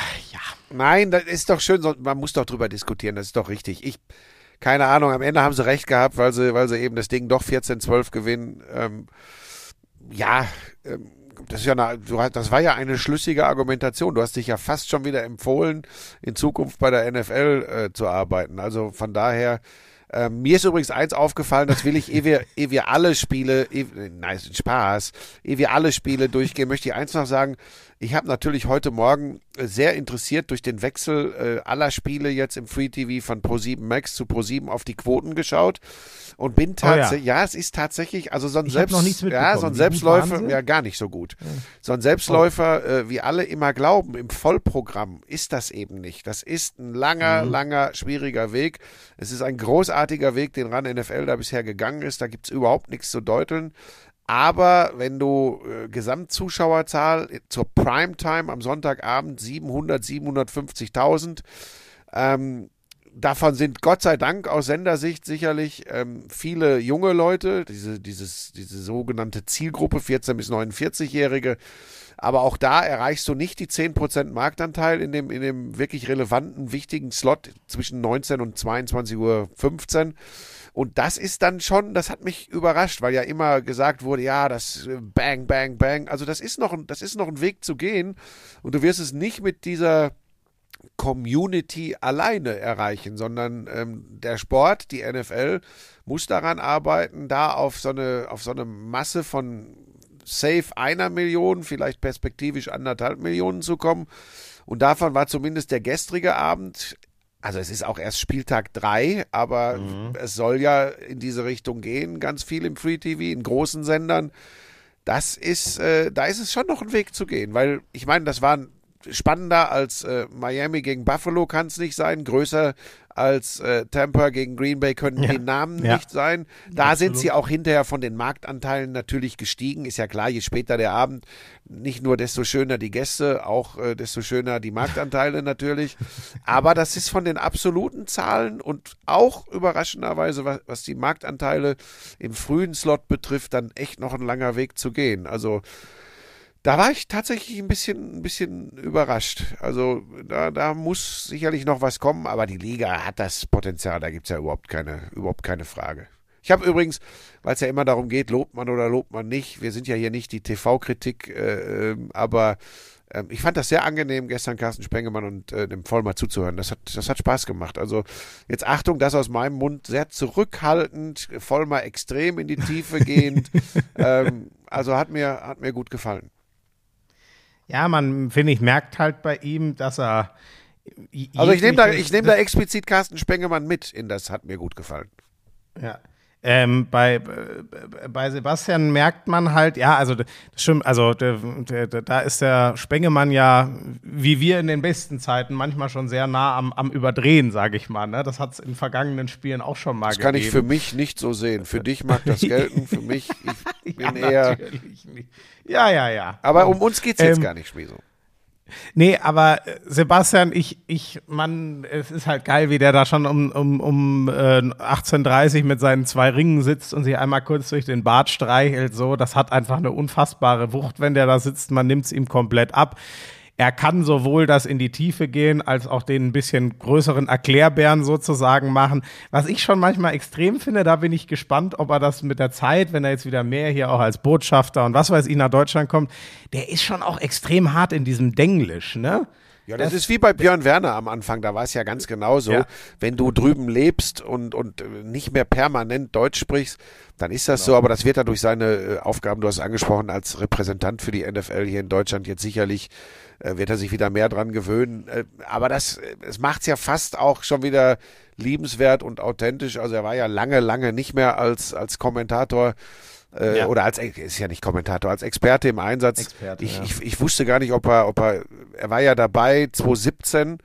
Nein, das ist doch schön, man muss doch drüber diskutieren, das ist doch richtig. Keine Ahnung, am Ende haben sie recht gehabt, weil sie eben das Ding doch 14-12 gewinnen. Das ist ja das war ja eine schlüssige Argumentation. Du hast dich ja fast schon wieder empfohlen, in Zukunft bei der NFL zu arbeiten. Also von daher, mir ist übrigens eins aufgefallen, das will ich, ehe wir alle Spiele, ehe wir alle Spiele durchgehen, möchte ich eins noch sagen. Ich habe natürlich heute Morgen sehr interessiert durch den Wechsel aller Spiele jetzt im Free TV von Pro7 Max zu Pro7 auf die Quoten geschaut und bin tatsächlich, es ist tatsächlich, also so ein Selbstläufer, ja gar nicht so gut. Ja. So ein Selbstläufer, wie alle immer glauben, im Vollprogramm ist das eben nicht. Das ist ein langer, schwieriger Weg. Es ist ein großartiger Weg, den RAN NFL da bisher gegangen ist. Da gibt's überhaupt nichts zu deuteln. Aber wenn du Gesamtzuschauerzahl zur Primetime am Sonntagabend 750.000, davon sind Gott sei Dank aus Sendersicht sicherlich viele junge Leute, diese sogenannte Zielgruppe 14- bis 49-Jährige. Aber auch da erreichst du nicht die 10% Marktanteil in dem wirklich relevanten, wichtigen Slot zwischen 19 und 22:15 Uhr. Und das ist dann schon, das hat mich überrascht, weil ja immer gesagt wurde, ja, das Bang, Bang, Bang. Also das ist noch ein Weg zu gehen. Und du wirst es nicht mit dieser Community alleine erreichen, sondern der Sport, die NFL, muss daran arbeiten, da auf so eine Masse von safe 1 Million, vielleicht perspektivisch 1,5 Millionen zu kommen. Und davon war zumindest der gestrige Abend, also es ist auch erst Spieltag 3, aber es soll ja in diese Richtung gehen, ganz viel im Free TV, in großen Sendern. Da ist es schon noch ein Weg zu gehen, weil ich meine, das war spannender als Miami gegen Buffalo kann es nicht sein, größer als Tampa gegen Green Bay können die Namen nicht sein. Da sind sie auch hinterher von den Marktanteilen natürlich gestiegen. Ist ja klar, je später der Abend, nicht nur desto schöner die Gäste, auch desto schöner die Marktanteile natürlich. Aber das ist von den absoluten Zahlen und auch überraschenderweise, was die Marktanteile im frühen Slot betrifft, dann echt noch ein langer Weg zu gehen. Also da war ich tatsächlich ein bisschen überrascht. Also da muss sicherlich noch was kommen, aber die Liga hat das Potenzial, da gibt es ja überhaupt keine Frage. Ich habe übrigens, weil es ja immer darum geht, lobt man oder lobt man nicht, wir sind ja hier nicht die TV-Kritik, aber ich fand das sehr angenehm, gestern Carsten Spengemann und dem Vollmer zuzuhören. Das hat Spaß gemacht. Also jetzt Achtung, das aus meinem Mund sehr zurückhaltend, Vollmer extrem in die Tiefe gehend. Also hat mir gut gefallen. Ja, man, finde ich, merkt halt bei ihm, dass er. Also ich nehme da explizit Carsten Spengemann mit in das hat mir gut gefallen. Ja. Bei Sebastian merkt man halt, ja, also das stimmt, also da ist der Spengemann ja, wie wir in den besten Zeiten, manchmal schon sehr nah am Überdrehen, sage ich mal. Ne? Das hat es in vergangenen Spielen auch schon mal gegeben. Das kann ich für mich nicht so sehen. Für dich mag das gelten, für mich, ich bin eher. Natürlich nicht. Ja. Aber um uns geht es jetzt gar nicht, Schmieso. Nee, aber Sebastian, Mann, es ist halt geil, wie der da schon um 18:30 mit seinen 2 Ringen sitzt und sich einmal kurz durch den Bart streichelt, so. Das hat einfach eine unfassbare Wucht, wenn der da sitzt, man nimmt es ihm komplett ab. Er kann sowohl das in die Tiefe gehen, als auch den ein bisschen größeren Erklärbären sozusagen machen. Was ich schon manchmal extrem finde, da bin ich gespannt, ob er das mit der Zeit, wenn er jetzt wieder mehr hier auch als Botschafter und was weiß ich nach Deutschland kommt, der ist schon auch extrem hart in diesem Denglisch, ne? Ja, das ist wie bei Björn Werner am Anfang, da war es ja ganz genauso. Ja. Wenn du drüben lebst und nicht mehr permanent Deutsch sprichst, dann ist das so, aber das wird er durch seine Aufgaben, du hast es angesprochen, als Repräsentant für die NFL hier in Deutschland jetzt sicherlich, wird er sich wieder mehr dran gewöhnen. Aber es macht es ja fast auch schon wieder liebenswert und authentisch. Also er war ja lange nicht mehr als Kommentator oder ist ja nicht Kommentator, als Experte im Einsatz. Ich wusste gar nicht, ob er war ja dabei 2017,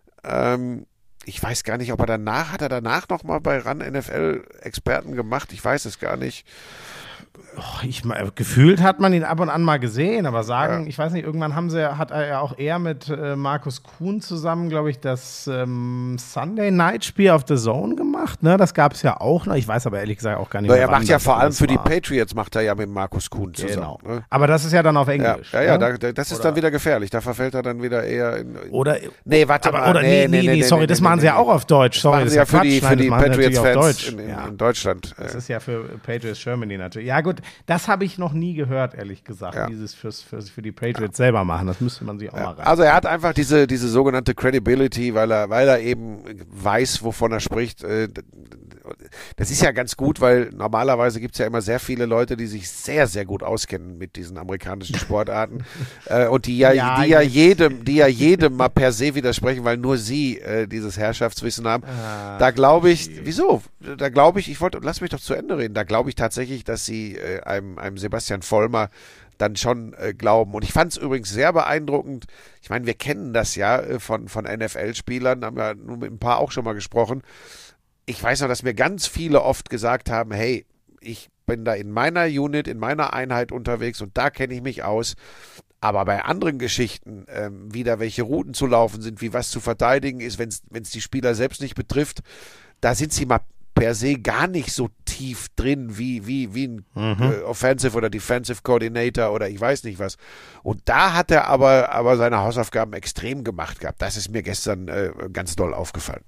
ich weiß gar nicht, hat er danach nochmal bei RAN NFL Experten gemacht? Ich weiß es gar nicht. Gefühlt hat man ihn ab und an mal gesehen, aber ich weiß nicht, irgendwann hat er ja auch eher mit Markus Kuhn zusammen, glaube ich, das Sunday Night Spiel auf The Zone gemacht, ne? Das gab es ja auch noch. Ich weiß aber ehrlich gesagt auch gar nicht mehr. Er macht ja vor allem für die Patriots, macht er ja mit Markus Kuhn zusammen. Genau. Ne? Aber das ist ja dann auf Englisch. Ja, das ist dann wieder gefährlich. Da verfällt er dann wieder eher in. Nee, sorry, das machen sie ja auch auf Deutsch. Sorry, das machen sie ja für die Patriots-Fans in Deutschland. Das ist ja für Patriots Germany natürlich. Ja, gut. Das habe ich noch nie gehört, ehrlich gesagt, dieses für die Patriots selber machen. Das müsste man sich auch mal rein. Also er hat einfach diese sogenannte Credibility, weil er eben weiß, wovon er spricht. Das ist ja ganz gut, weil normalerweise gibt es ja immer sehr viele Leute, die sich sehr, sehr gut auskennen mit diesen amerikanischen Sportarten und die ja jedem mal per se widersprechen, weil nur sie dieses Herrschaftswissen haben. Da glaube ich, lass mich doch zu Ende reden, da glaube ich tatsächlich, dass sie einem Sebastian Vollmer dann schon glauben. Und ich fand es übrigens sehr beeindruckend. Ich meine, wir kennen das ja von NFL-Spielern, haben ja nun mit ein paar auch schon mal gesprochen. Ich weiß noch, dass mir ganz viele oft gesagt haben, hey, ich bin da in meiner Unit, in meiner Einheit unterwegs und da kenne ich mich aus. Aber bei anderen Geschichten, wieder welche Routen zu laufen sind, wie was zu verteidigen ist, wenn es die Spieler selbst nicht betrifft, da sind sie mal per se gar nicht so tief drin wie ein Offensive oder Defensive Coordinator oder ich weiß nicht was. Und da hat er aber seine Hausaufgaben extrem gemacht gehabt. Das ist mir gestern ganz doll aufgefallen.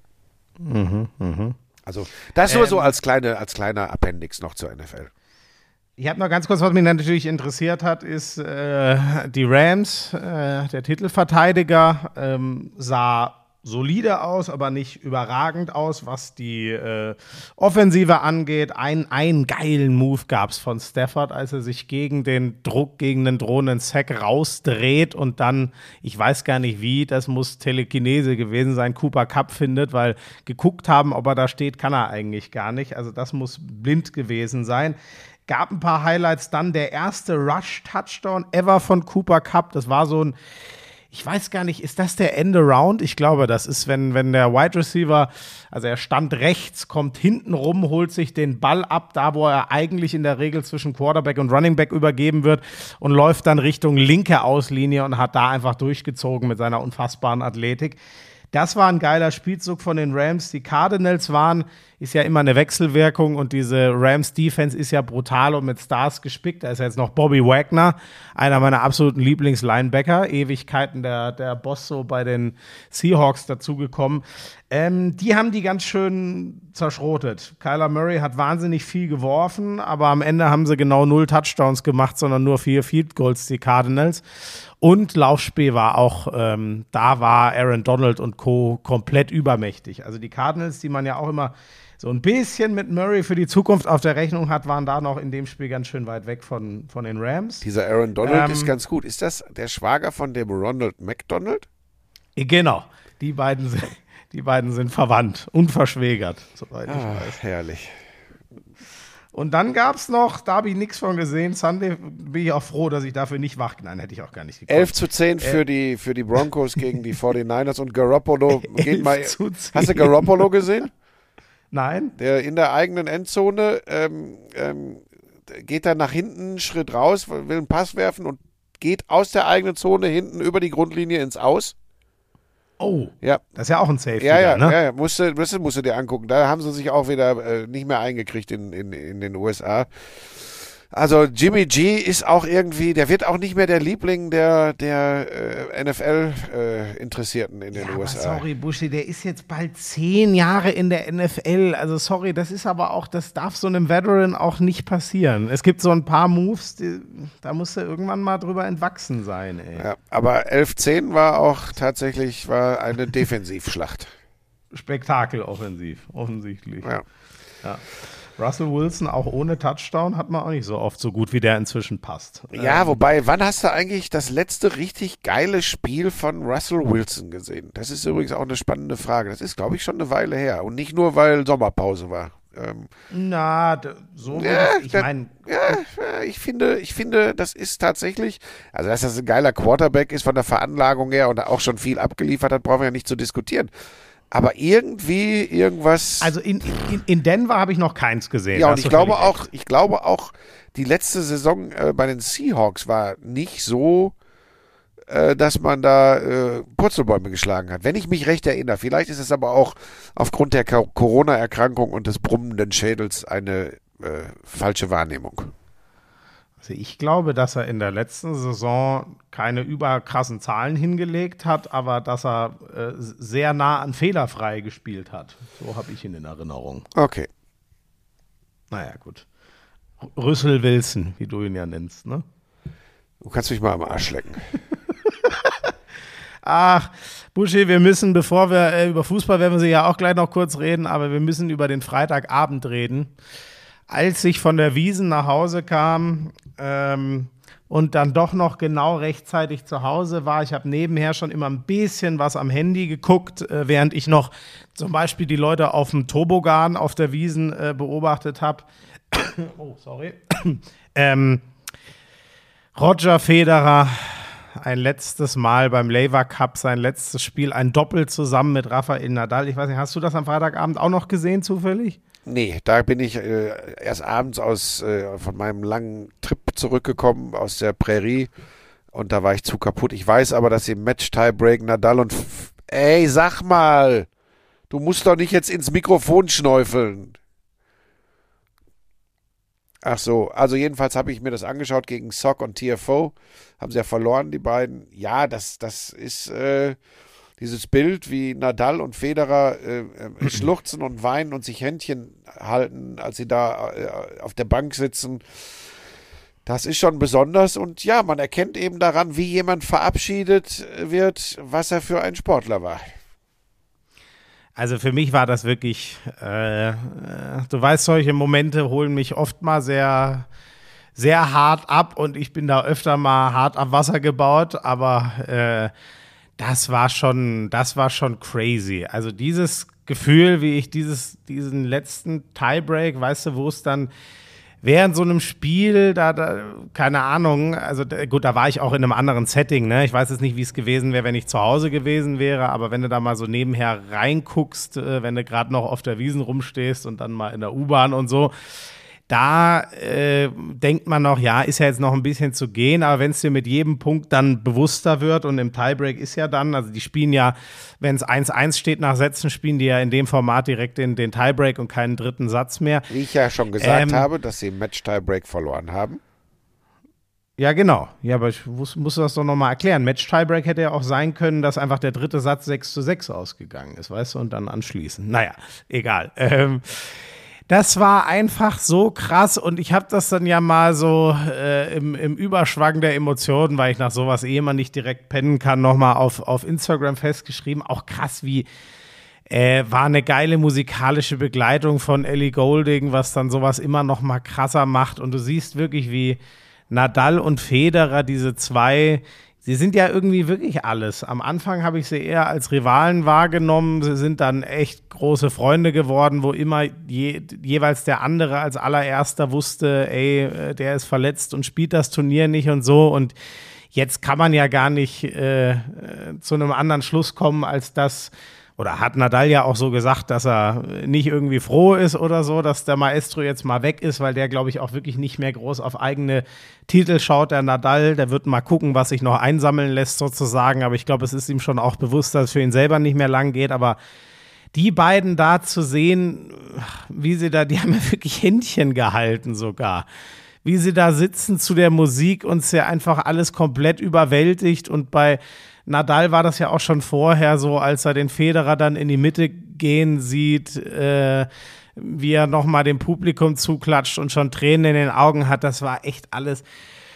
Also das nur so als kleiner Appendix noch zur NFL. Ich habe noch ganz kurz, was mich natürlich interessiert hat, ist die Rams, der Titelverteidiger, sah solide aus, aber nicht überragend aus, was die Offensive angeht. Einen geilen Move gab es von Stafford, als er sich gegen den Druck, gegen den drohenden Sack rausdreht und dann, ich weiß gar nicht wie, das muss Telekinese gewesen sein, Cooper Kupp findet, weil geguckt haben, ob er da steht, kann er eigentlich gar nicht. Also das muss blind gewesen sein. Gab ein paar Highlights dann. Der erste Rush-Touchdown ever von Cooper Kupp. Das war so ein, ich weiß gar nicht, ist das der End-Around? Ich glaube, das ist, wenn der Wide Receiver, also er stand rechts, kommt hinten rum, holt sich den Ball ab, da wo er eigentlich in der Regel zwischen Quarterback und Running Back übergeben wird und läuft dann Richtung linke Auslinie und hat da einfach durchgezogen mit seiner unfassbaren Athletik. Das war ein geiler Spielzug von den Rams. Die Cardinals ist ja immer eine Wechselwirkung und diese Rams-Defense ist ja brutal und mit Stars gespickt. Da ist ja jetzt noch Bobby Wagner, einer meiner absoluten Lieblings-Linebacker. Ewigkeiten der Boss so bei den Seahawks dazugekommen. Die haben die ganz schön zerschrotet. Kyler Murray hat wahnsinnig viel geworfen, aber am Ende haben sie genau 0 Touchdowns gemacht, sondern nur 4 Field Goals, die Cardinals. Und Laufspiel war auch, da war Aaron Donald und Co. komplett übermächtig. Also die Cardinals, die man ja auch immer so ein bisschen mit Murray für die Zukunft auf der Rechnung hat, waren da noch in dem Spiel ganz schön weit weg von den Rams. Dieser Aaron Donald ist ganz gut. Ist das der Schwager von dem Ronald McDonald? Genau, die beiden sind verwandt und verschwägert, soweit ich weiß. Herrlich. Und dann gab es noch, da habe ich nichts von gesehen, Sunday, bin ich auch froh, dass ich dafür nicht wach, nein, hätte ich auch gar nicht gekonnt. 11-10 für die Broncos gegen die 49ers und Garoppolo geht mal. 11-10. Hast du Garoppolo gesehen? Nein. Der in der eigenen Endzone geht dann nach hinten einen Schritt raus, will einen Pass werfen und geht aus der eigenen Zone hinten über die Grundlinie ins Aus. Oh, ja. Das ist ja auch ein Safety. Ja, ne? ja, musst du dir angucken. Da haben sie sich auch wieder nicht mehr eingekriegt in den USA. Also Jimmy G ist auch irgendwie, der wird auch nicht mehr der Liebling der NFL-Interessierten in den USA. Aber sorry, Buschi, der ist jetzt bald 10 Jahre in der NFL. Also sorry, das ist aber auch, das darf so einem Veteran auch nicht passieren. Es gibt so ein paar Moves, da musst du irgendwann mal drüber entwachsen sein. Ey. Ja, aber 11-10 war auch tatsächlich eine Defensivschlacht. Spektakel offensichtlich. Ja. Russell Wilson auch ohne Touchdown hat man auch nicht so oft so gut, wie der inzwischen passt. Ja, wobei, wann hast du eigentlich das letzte richtig geile Spiel von Russell Wilson gesehen? Das ist übrigens auch eine spannende Frage. Das ist, glaube ich, schon eine Weile her. Und nicht nur, weil Sommerpause war. Ich finde, das ist tatsächlich, also dass das ein geiler Quarterback ist von der Veranlagung her und auch schon viel abgeliefert hat, brauchen wir ja nicht zu diskutieren. Aber irgendwie irgendwas. Also in Denver habe ich noch keins gesehen. Ja, Da und hast ich du glaube völlig recht. auch, die letzte Saison bei den Seahawks war nicht so, dass man da Purzelbäume geschlagen hat. Wenn ich mich recht erinnere. Vielleicht ist es aber auch aufgrund der Corona-Erkrankung und des brummenden Schädels eine falsche Wahrnehmung. Also ich glaube, dass er in der letzten Saison keine überkrassen Zahlen hingelegt hat, aber dass er sehr nah an fehlerfrei gespielt hat. So habe ich ihn in Erinnerung. Okay. Naja, gut. Russell Wilson, wie du ihn ja nennst, ne? Du kannst mich mal am Arsch lecken. Ach, Buschi, wir müssen, bevor wir über Fußball werden wir sie ja auch gleich noch kurz reden, aber wir müssen über den Freitagabend reden. Als ich von der Wiesn nach Hause kam und dann doch noch genau rechtzeitig zu Hause war, ich habe nebenher schon immer ein bisschen was am Handy geguckt, während ich noch zum Beispiel die Leute auf dem Tobogan auf der Wiesn beobachtet habe. Oh, sorry. Roger Federer, ein letztes Mal beim Laver Cup, sein letztes Spiel, ein Doppel zusammen mit Rafael Nadal. Ich weiß nicht, hast du das am Freitagabend auch noch gesehen zufällig? Nee, da bin ich erst abends von meinem langen Trip zurückgekommen aus der Prärie und da war ich zu kaputt. Ich weiß aber, dass im Match-Tiebreak Nadal und ey, sag mal, du musst doch nicht jetzt ins Mikrofon schnäufeln. Ach so, also jedenfalls habe ich mir das angeschaut gegen Sock und TFO. Haben sie ja verloren, die beiden. Ja, das ist dieses Bild, wie Nadal und Federer schluchzen und weinen und sich Händchen halten, als sie da auf der Bank sitzen. Das ist schon besonders. Und ja, man erkennt eben daran, wie jemand verabschiedet wird, was er für ein Sportler war. Also für mich war das wirklich, du weißt, solche Momente holen mich oft mal sehr, sehr hart ab und ich bin da öfter mal hart am Wasser gebaut, aber das war schon crazy. Also dieses Gefühl, wie ich diesen letzten Tiebreak, weißt du, wo es dann während so einem Spiel, keine Ahnung, also gut, da war ich auch in einem anderen Setting, ne? Ich weiß jetzt nicht, wie es gewesen wäre, wenn ich zu Hause gewesen wäre, aber wenn du da mal so nebenher reinguckst, wenn du gerade noch auf der Wiesn rumstehst und dann mal in der U-Bahn und so, da denkt man noch, ja, ist ja jetzt noch ein bisschen zu gehen, aber wenn es dir mit jedem Punkt dann bewusster wird und im Tiebreak ist ja dann, also die spielen ja, wenn es 1-1 steht nach Sätzen, spielen die ja in dem Format direkt den Tiebreak und keinen dritten Satz mehr. Wie ich ja schon gesagt habe, dass sie im Match-Tiebreak verloren haben. Ja, genau. Ja, aber ich muss das doch nochmal erklären. Match-Tiebreak hätte ja auch sein können, dass einfach der dritte Satz 6-6 ausgegangen ist, weißt du, und dann anschließen. Naja, egal. Das war einfach so krass und ich habe das dann ja mal so im Überschwang der Emotionen, weil ich nach sowas immer nicht direkt pennen kann, nochmal auf Instagram festgeschrieben. Auch krass, wie war eine geile musikalische Begleitung von Ellie Goulding, was dann sowas immer noch mal krasser macht und du siehst wirklich, wie Nadal und Federer, diese zwei, sie sind ja irgendwie wirklich alles. Am Anfang habe ich sie eher als Rivalen wahrgenommen. Sie sind dann echt große Freunde geworden, wo immer jeweils der andere als allererster wusste, ey, der ist verletzt und spielt das Turnier nicht und so. Und jetzt kann man ja gar nicht zu einem anderen Schluss kommen, als das. Oder hat Nadal ja auch so gesagt, dass er nicht irgendwie froh ist oder so, dass der Maestro jetzt mal weg ist, weil der, glaube ich, auch wirklich nicht mehr groß auf eigene Titel schaut. Der Nadal, der wird mal gucken, was sich noch einsammeln lässt sozusagen. Aber ich glaube, es ist ihm schon auch bewusst, dass es für ihn selber nicht mehr lang geht. Aber die beiden da zu sehen, wie sie da, die haben ja wirklich Händchen gehalten sogar. Wie sie da sitzen zu der Musik und es ja einfach alles komplett überwältigt und bei Nadal war das ja auch schon vorher so, als er den Federer dann in die Mitte gehen sieht, wie er nochmal dem Publikum zuklatscht und schon Tränen in den Augen hat. Das war echt alles,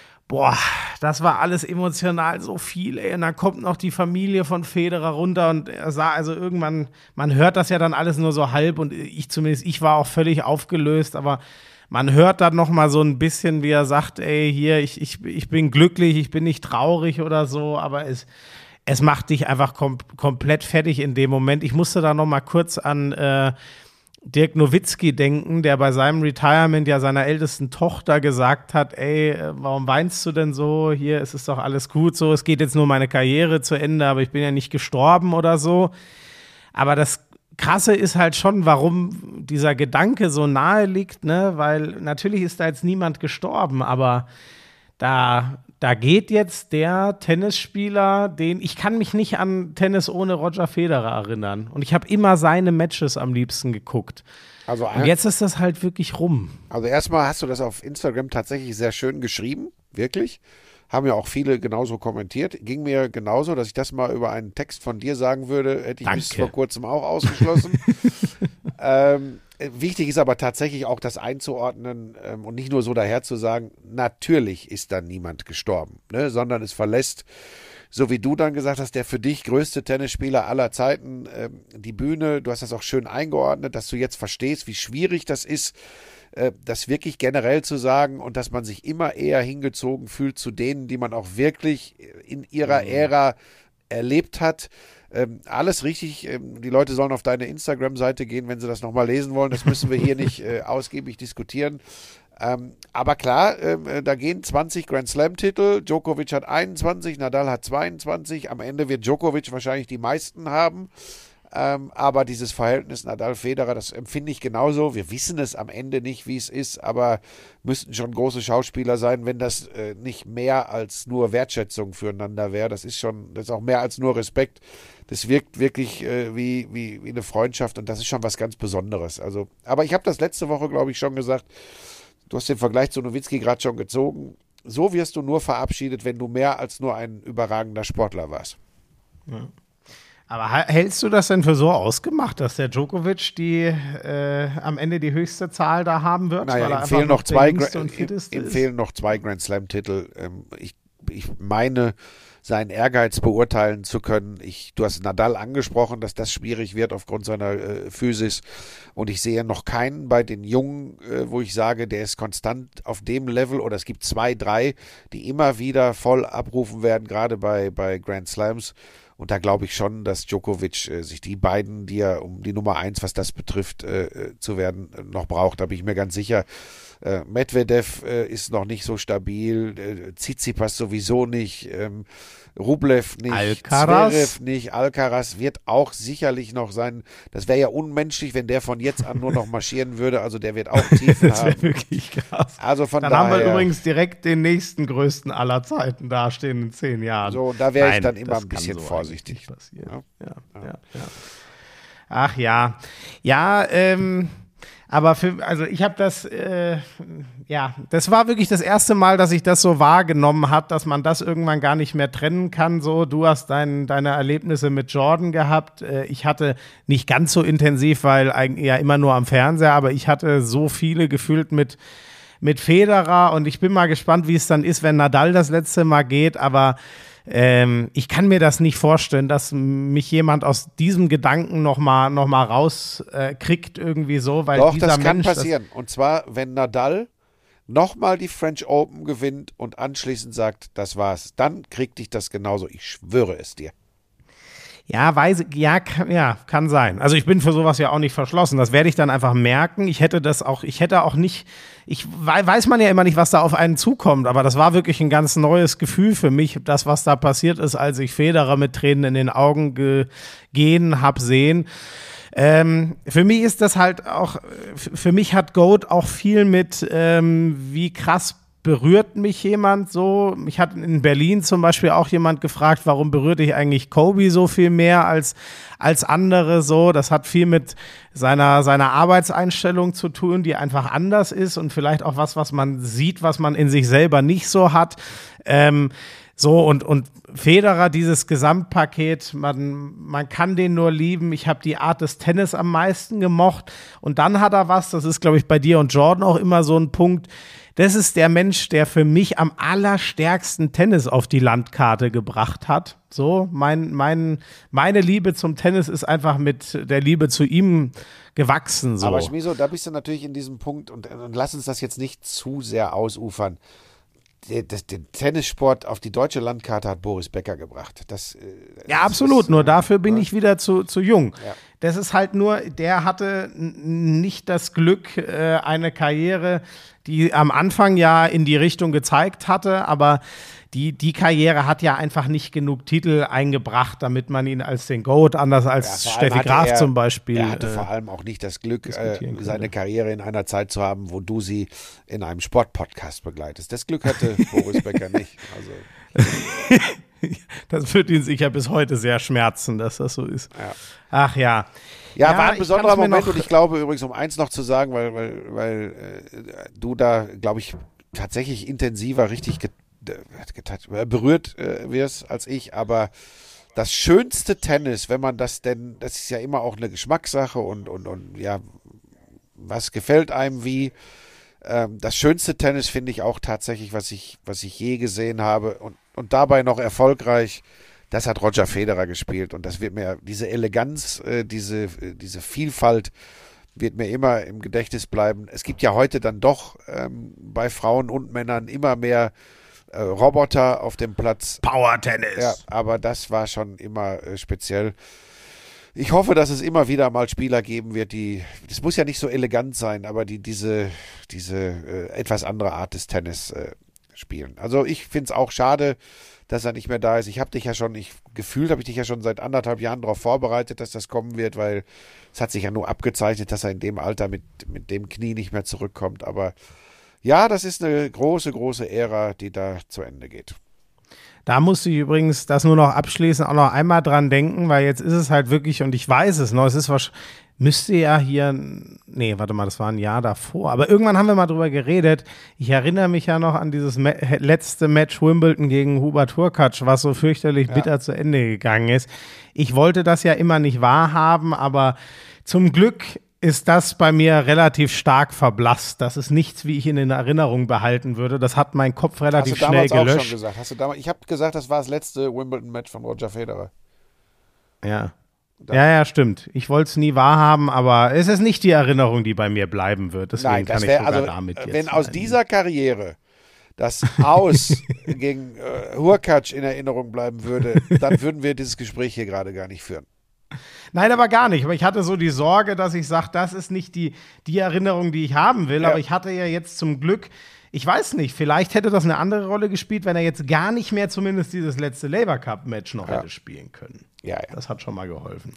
das war alles emotional so viel, ey. Und dann kommt noch die Familie von Federer runter und er sah also irgendwann, man hört das ja dann alles nur so halb und ich war auch völlig aufgelöst, aber man hört dann noch mal so ein bisschen, wie er sagt, ey, hier, ich bin glücklich, ich bin nicht traurig oder so, aber es macht dich einfach komplett fertig in dem Moment. Ich musste da noch mal kurz an Dirk Nowitzki denken, der bei seinem Retirement ja seiner ältesten Tochter gesagt hat, ey, warum weinst du denn so? Hier, es ist doch alles gut so, es geht jetzt nur meine Karriere zu Ende, aber ich bin ja nicht gestorben oder so. Aber das Krasse ist halt schon, warum dieser Gedanke so nahe liegt, ne? Weil natürlich ist da jetzt niemand gestorben, aber da geht jetzt der Tennisspieler, ich kann mich nicht an Tennis ohne Roger Federer erinnern. Und ich habe immer seine Matches am liebsten geguckt. Und jetzt ist das halt wirklich rum. Also erstmal hast du das auf Instagram tatsächlich sehr schön geschrieben, wirklich. Haben ja auch viele genauso kommentiert. Ging mir genauso, dass ich das mal über einen Text von dir sagen würde, hätte ich bis vor kurzem auch ausgeschlossen. Wichtig ist aber tatsächlich auch das einzuordnen und nicht nur so daher zu sagen, natürlich ist da niemand gestorben, ne, sondern es verlässt, so wie du dann gesagt hast, der für dich größte Tennisspieler aller Zeiten die Bühne. Du hast das auch schön eingeordnet, dass du jetzt verstehst, wie schwierig das ist, das wirklich generell zu sagen und dass man sich immer eher hingezogen fühlt zu denen, die man auch wirklich in ihrer Ära erlebt hat. Alles richtig, die Leute sollen auf deine Instagram-Seite gehen, wenn sie das nochmal lesen wollen. Das müssen wir hier nicht ausgiebig diskutieren. Aber klar, da gehen 20 Grand Slam-Titel. Djokovic hat 21, Nadal hat 22. Am Ende wird Djokovic wahrscheinlich die meisten haben. Aber dieses Verhältnis Nadal-Federer, das empfinde ich genauso. Wir wissen es am Ende nicht, wie es ist, aber müssten schon große Schauspieler sein, wenn das nicht mehr als nur Wertschätzung füreinander wäre. Das ist auch mehr als nur Respekt. Das wirkt wirklich wie eine Freundschaft und das ist schon was ganz Besonderes. Also, aber ich habe das letzte Woche, glaube ich, schon gesagt. Du hast den Vergleich zu Nowitzki gerade schon gezogen. So wirst du nur verabschiedet, wenn du mehr als nur ein überragender Sportler warst. Ja. Aber hältst du das denn für so ausgemacht, dass der Djokovic am Ende die höchste Zahl da haben wird? Naja, weil er ihm fehlen noch zwei ist? Grand Slam-Titel. Ich meine, seinen Ehrgeiz beurteilen zu können. Du hast Nadal angesprochen, dass das schwierig wird aufgrund seiner Physis. Und ich sehe noch keinen bei den Jungen, wo ich sage, der ist konstant auf dem Level. Oder es gibt 2, 3, die immer wieder voll abrufen werden, gerade bei Grand Slams. Und da glaube ich schon, dass Djokovic sich die beiden, die er um die Nummer 1, was das betrifft, zu werden, noch braucht. Da bin ich mir ganz sicher. Medvedev ist noch nicht so stabil, Tsitsipas sowieso nicht, Rublev nicht, Zverev nicht, Alcaraz wird auch sicherlich noch sein. Das wäre ja unmenschlich, wenn der von jetzt an nur noch marschieren würde. Also der wird auch Tiefen das haben. Wirklich krass. Also von Dann daher, haben wir übrigens direkt den nächsten größten aller Zeiten dastehen in 10 Jahren. So, und da wäre ich dann immer ein bisschen vorsichtig. Ja. Ach ja. Ja, aber ich habe das, das war wirklich das erste Mal, dass ich das so wahrgenommen habe, dass man das irgendwann gar nicht mehr trennen kann. So, du hast deine Erlebnisse mit Jordan gehabt. Ich hatte nicht ganz so intensiv, weil eigentlich ja immer nur am Fernseher, aber ich hatte so viele gefühlt mit Federer und ich bin mal gespannt, wie es dann ist, wenn Nadal das letzte Mal geht, aber ich kann mir das nicht vorstellen, dass mich jemand aus diesem Gedanken noch mal rauskriegt irgendwie so, weil doch, dieser das kann Mensch, passieren. Und zwar, wenn Nadal nochmal die French Open gewinnt und anschließend sagt, das war's, dann kriegt dich das genauso. Ich schwöre es dir. Kann sein. Also ich bin für sowas ja auch nicht verschlossen. Das werde ich dann einfach merken. Ich weiß man ja immer nicht, was da auf einen zukommt, aber das war wirklich ein ganz neues Gefühl für mich, das, was da passiert ist, als ich Federer mit Tränen in den Augen gehen hab sehen. Für mich ist das halt auch, für mich hat GOAT auch viel mit, wie krass berührt mich jemand so. Mich hat in Berlin zum Beispiel auch jemand gefragt, warum berührt dich eigentlich Kobe so viel mehr als andere so. Das hat viel mit seiner Arbeitseinstellung zu tun, die einfach anders ist und vielleicht auch was man sieht, was man in sich selber nicht so hat. Und Federer, dieses Gesamtpaket, man kann den nur lieben. Ich habe die Art des Tennis am meisten gemocht. Und dann hat er das ist, glaube ich, bei dir und Jordan auch immer so ein Punkt. Das ist der Mensch, der für mich am allerstärksten Tennis auf die Landkarte gebracht hat. So, meine Liebe zum Tennis ist einfach mit der Liebe zu ihm gewachsen. So. Aber Schmiso, da bist du natürlich in diesem Punkt und lass uns das jetzt nicht zu sehr ausufern. Den Tennissport auf die deutsche Landkarte hat Boris Becker gebracht. Ja, absolut. Nur dafür bin ich wieder zu jung. Ja. Das ist halt nur, der hatte nicht das Glück, eine Karriere, die am Anfang ja in die Richtung gezeigt hatte, aber die Karriere hat ja einfach nicht genug Titel eingebracht, damit man ihn als den GOAT, anders als Steffi Graf zum Beispiel. Er hatte vor allem auch nicht das Glück, seine Karriere in einer Zeit zu haben, wo du sie in einem Sportpodcast begleitest. Das Glück hatte Boris Becker nicht. Also. Das wird ihn sicher bis heute sehr schmerzen, dass das so ist. Ja. Ach ja. Ja, war ein besonderer Moment und ich glaube übrigens, um eins noch zu sagen, weil du da, glaube ich, tatsächlich intensiver richtig berührt wirst als ich, aber das schönste Tennis, wenn man das denn, das ist ja immer auch eine Geschmackssache und ja, was gefällt einem wie, das schönste Tennis finde ich auch tatsächlich, was ich je gesehen habe und dabei noch erfolgreich, das hat Roger Federer gespielt und das wird mir, diese Eleganz, diese Vielfalt wird mir immer im Gedächtnis bleiben. Es gibt ja heute dann doch bei Frauen und Männern immer mehr Roboter auf dem Platz. Power-Tennis. Ja, aber das war schon immer speziell. Ich hoffe, dass es immer wieder mal Spieler geben wird, das muss ja nicht so elegant sein, aber diese etwas andere Art des Tennis spielen. Also ich finde es auch schade, dass er nicht mehr da ist. Gefühlt habe ich dich ja schon seit 1,5 Jahren darauf vorbereitet, dass das kommen wird, weil es hat sich ja nur abgezeichnet, dass er in dem Alter mit dem Knie nicht mehr zurückkommt. Aber ja, das ist eine große, große Ära, die da zu Ende geht. Da musste ich übrigens das nur noch abschließend auch noch einmal dran denken, weil jetzt ist es halt wirklich, und ich weiß es noch, es ist müsste ja hier, das war ein Jahr davor, aber irgendwann haben wir mal drüber geredet. Ich erinnere mich ja noch an dieses letzte Match Wimbledon gegen Hubert Hurkacz, was so fürchterlich bitter zu Ende gegangen ist. Ich wollte das ja immer nicht wahrhaben, aber zum Glück ist das bei mir relativ stark verblasst. Das ist nichts, wie ich in Erinnerung behalten würde. Das hat mein Kopf relativ schnell gelöscht. Hast du damals auch schon gesagt? Ich habe gesagt, das war das letzte Wimbledon-Match von Roger Federer. Ja. Ja, stimmt. Ich wollte es nie wahrhaben, aber es ist nicht die Erinnerung, die bei mir bleiben wird. Deswegen Nein, kann ich sogar damit jetzt. Wenn aus dieser Karriere das Aus gegen Hurkacz in Erinnerung bleiben würde, dann würden wir dieses Gespräch hier gerade gar nicht führen. Nein, aber gar nicht. Aber ich hatte so die Sorge, dass ich sage, das ist nicht die Erinnerung, die ich haben will. Ja. Aber ich hatte ja jetzt zum Glück, ich weiß nicht, vielleicht hätte das eine andere Rolle gespielt, wenn er jetzt gar nicht mehr zumindest dieses letzte Labour Cup-Match noch hätte spielen können. Ja. Das hat schon mal geholfen.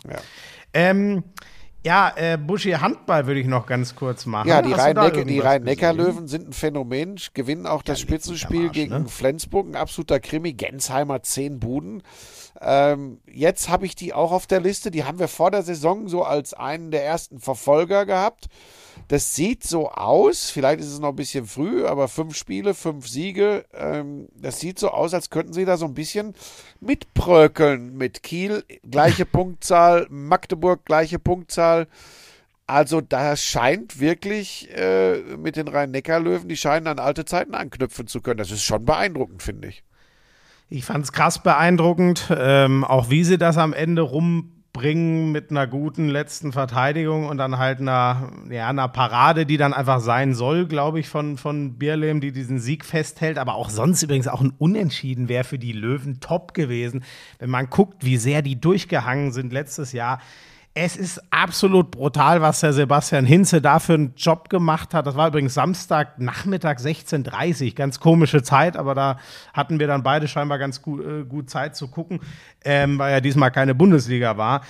Ja. Buschi, Handball würde ich noch ganz kurz machen. Ja, die Rhein-Neckar-Löwen sind ein Phänomen, gewinnen auch das Spitzenspiel gegen Flensburg, ein absoluter Krimi. Gensheimer 10 Buden. Jetzt habe ich die auch auf der Liste. Die haben wir vor der Saison so als einen der ersten Verfolger gehabt. Das sieht so aus, vielleicht ist es noch ein bisschen früh, aber 5 Spiele, 5 Siege. Das sieht so aus, als könnten sie da so ein bisschen mitbröckeln mit Kiel. Gleiche Punktzahl, Magdeburg, gleiche Punktzahl. Also da scheint wirklich mit den Rhein-Neckar-Löwen, die scheinen an alte Zeiten anknüpfen zu können. Das ist schon beeindruckend, finde ich. Ich fand es krass beeindruckend, auch wie sie das am Ende rumbringen mit einer guten letzten Verteidigung und dann halt einer Parade, die dann einfach sein soll, glaube ich, von Bierlehm, die diesen Sieg festhält. Aber auch sonst übrigens auch ein Unentschieden wäre für die Löwen top gewesen, wenn man guckt, wie sehr die durchgehangen sind letztes Jahr. Es ist absolut brutal, was der Sebastian Hinze da für einen Job gemacht hat. Das war übrigens Samstagnachmittag 16:30 Uhr. Ganz komische Zeit, aber da hatten wir dann beide scheinbar ganz gut Zeit zu gucken, weil ja diesmal keine Bundesliga war.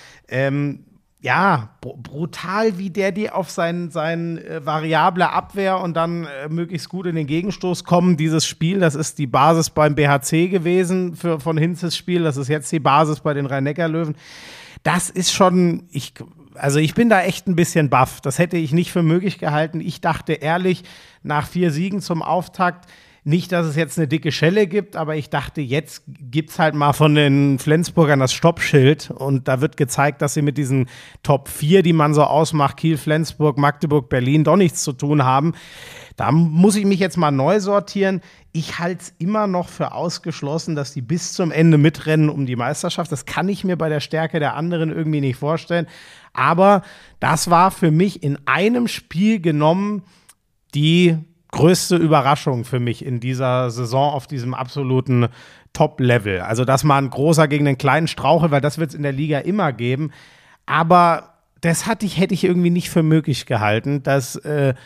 Brutal, wie der die auf sein variable Abwehr und dann möglichst gut in den Gegenstoß kommen. Dieses Spiel, das ist die Basis beim BHC gewesen von Hinzes Spiel. Das ist jetzt die Basis bei den Rhein-Neckar-Löwen. Das ist schon, ich bin da echt ein bisschen baff. Das hätte ich nicht für möglich gehalten. Ich dachte ehrlich, nach 4 Siegen zum Auftakt, nicht, dass es jetzt eine dicke Schelle gibt, aber ich dachte, jetzt gibt's halt mal von den Flensburgern das Stoppschild und da wird gezeigt, dass sie mit diesen Top 4, die man so ausmacht, Kiel, Flensburg, Magdeburg, Berlin, doch nichts zu tun haben. Da muss ich mich jetzt mal neu sortieren. Ich halte es immer noch für ausgeschlossen, dass die bis zum Ende mitrennen um die Meisterschaft. Das kann ich mir bei der Stärke der anderen irgendwie nicht vorstellen. Aber das war für mich in einem Spiel genommen die größte Überraschung für mich in dieser Saison auf diesem absoluten Top-Level. Also, dass mal ein Großer gegen einen Kleinen strauchelt, weil das wird es in der Liga immer geben. Aber das hätte ich irgendwie nicht für möglich gehalten, dass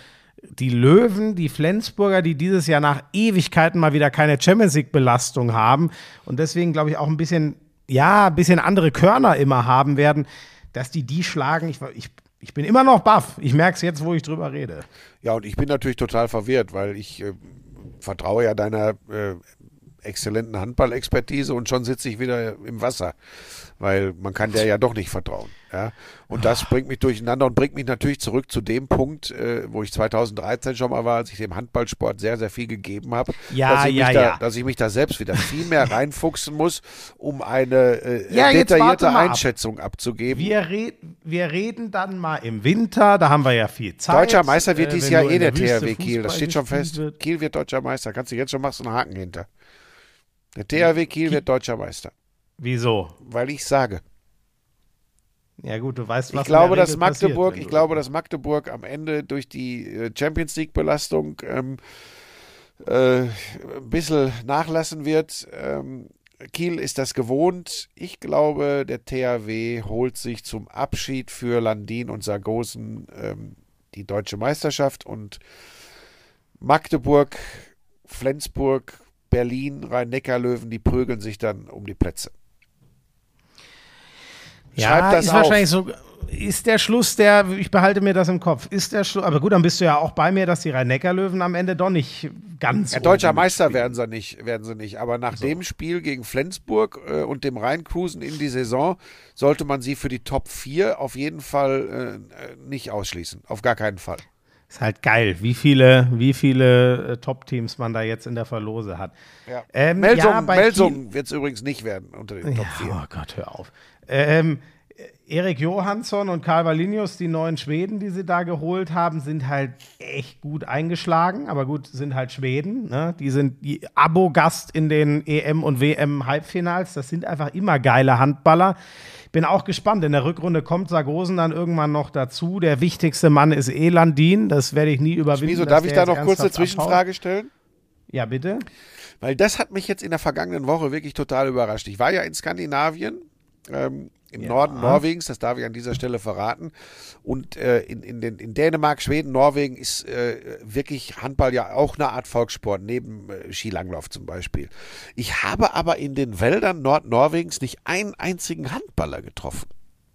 die Löwen, die Flensburger, die dieses Jahr nach Ewigkeiten mal wieder keine Champions-League-Belastung haben und deswegen, glaube ich, auch ein bisschen andere Körner immer haben werden, dass die schlagen. Ich bin immer noch baff. Ich merke es jetzt, wo ich drüber rede. Ja, und ich bin natürlich total verwirrt, weil ich vertraue ja deiner exzellenten Handballexpertise und schon sitze ich wieder im Wasser, weil man kann der ja doch nicht vertrauen. Ja? Und das bringt mich durcheinander und bringt mich natürlich zurück zu dem Punkt, wo ich 2013 schon mal war, als ich dem Handballsport sehr, sehr viel gegeben habe, dass ich mich da selbst wieder viel mehr reinfuchsen muss, um eine detaillierte Einschätzung abzugeben. Wir reden dann mal im Winter, da haben wir ja viel Zeit. Deutscher Meister wird dieses Jahr der THW Kiel, das steht schon fest. Kiel wird Deutscher Meister, kannst du jetzt schon machst einen Haken hinter. Der THW Kiel wird Deutscher Meister. Wieso? Weil ich sage. Ja gut, du weißt, was ich glaube, dass Magdeburg am Ende durch die Champions League Belastung ein bisschen nachlassen wird. Kiel ist das gewohnt. Ich glaube, der THW holt sich zum Abschied für Landin und Sargosen die deutsche Meisterschaft und Magdeburg, Flensburg, Berlin, Rhein-Neckar-Löwen, die prügeln sich dann um die Plätze. Ja, das ist auf. Wahrscheinlich so, ist der Schluss ich behalte mir das im Kopf, ist der Schluss, aber gut, dann bist du ja auch bei mir, dass die Rhein-Neckar-Löwen am Ende doch nicht ganz Deutscher Meister werden sie nicht, aber nach dem Spiel gegen Flensburg und dem Rheincruisen in die Saison sollte man sie für die Top 4 auf jeden Fall nicht ausschließen, auf gar keinen Fall. Ist halt geil, wie viele Top-Teams man da jetzt in der Verlose hat. Ja. Melsungen wird es übrigens nicht werden unter den Top 4. Oh Gott, hör auf. Erik Johansson und Karl Wallinius, die neuen Schweden, die sie da geholt haben, sind halt echt gut eingeschlagen. Aber gut, sind halt Schweden. Ne? Die sind Abo-Gast in den EM- und WM-Halbfinals. Das sind einfach immer geile Handballer. Bin auch gespannt. In der Rückrunde kommt Sargosen dann irgendwann noch dazu. Der wichtigste Mann ist Landin. Das werde ich nie überwinden. Wieso, darf ich da noch kurz eine Zwischenfrage stellen? Ja, bitte. Weil das hat mich jetzt in der vergangenen Woche wirklich total überrascht. Ich war ja in Skandinavien, im Norden Norwegens, das darf ich an dieser Stelle verraten. Und in Dänemark, Schweden, Norwegen ist wirklich Handball ja auch eine Art Volkssport, neben Skilanglauf zum Beispiel. Ich habe aber in den Wäldern Nordnorwegens nicht einen einzigen Handballer getroffen.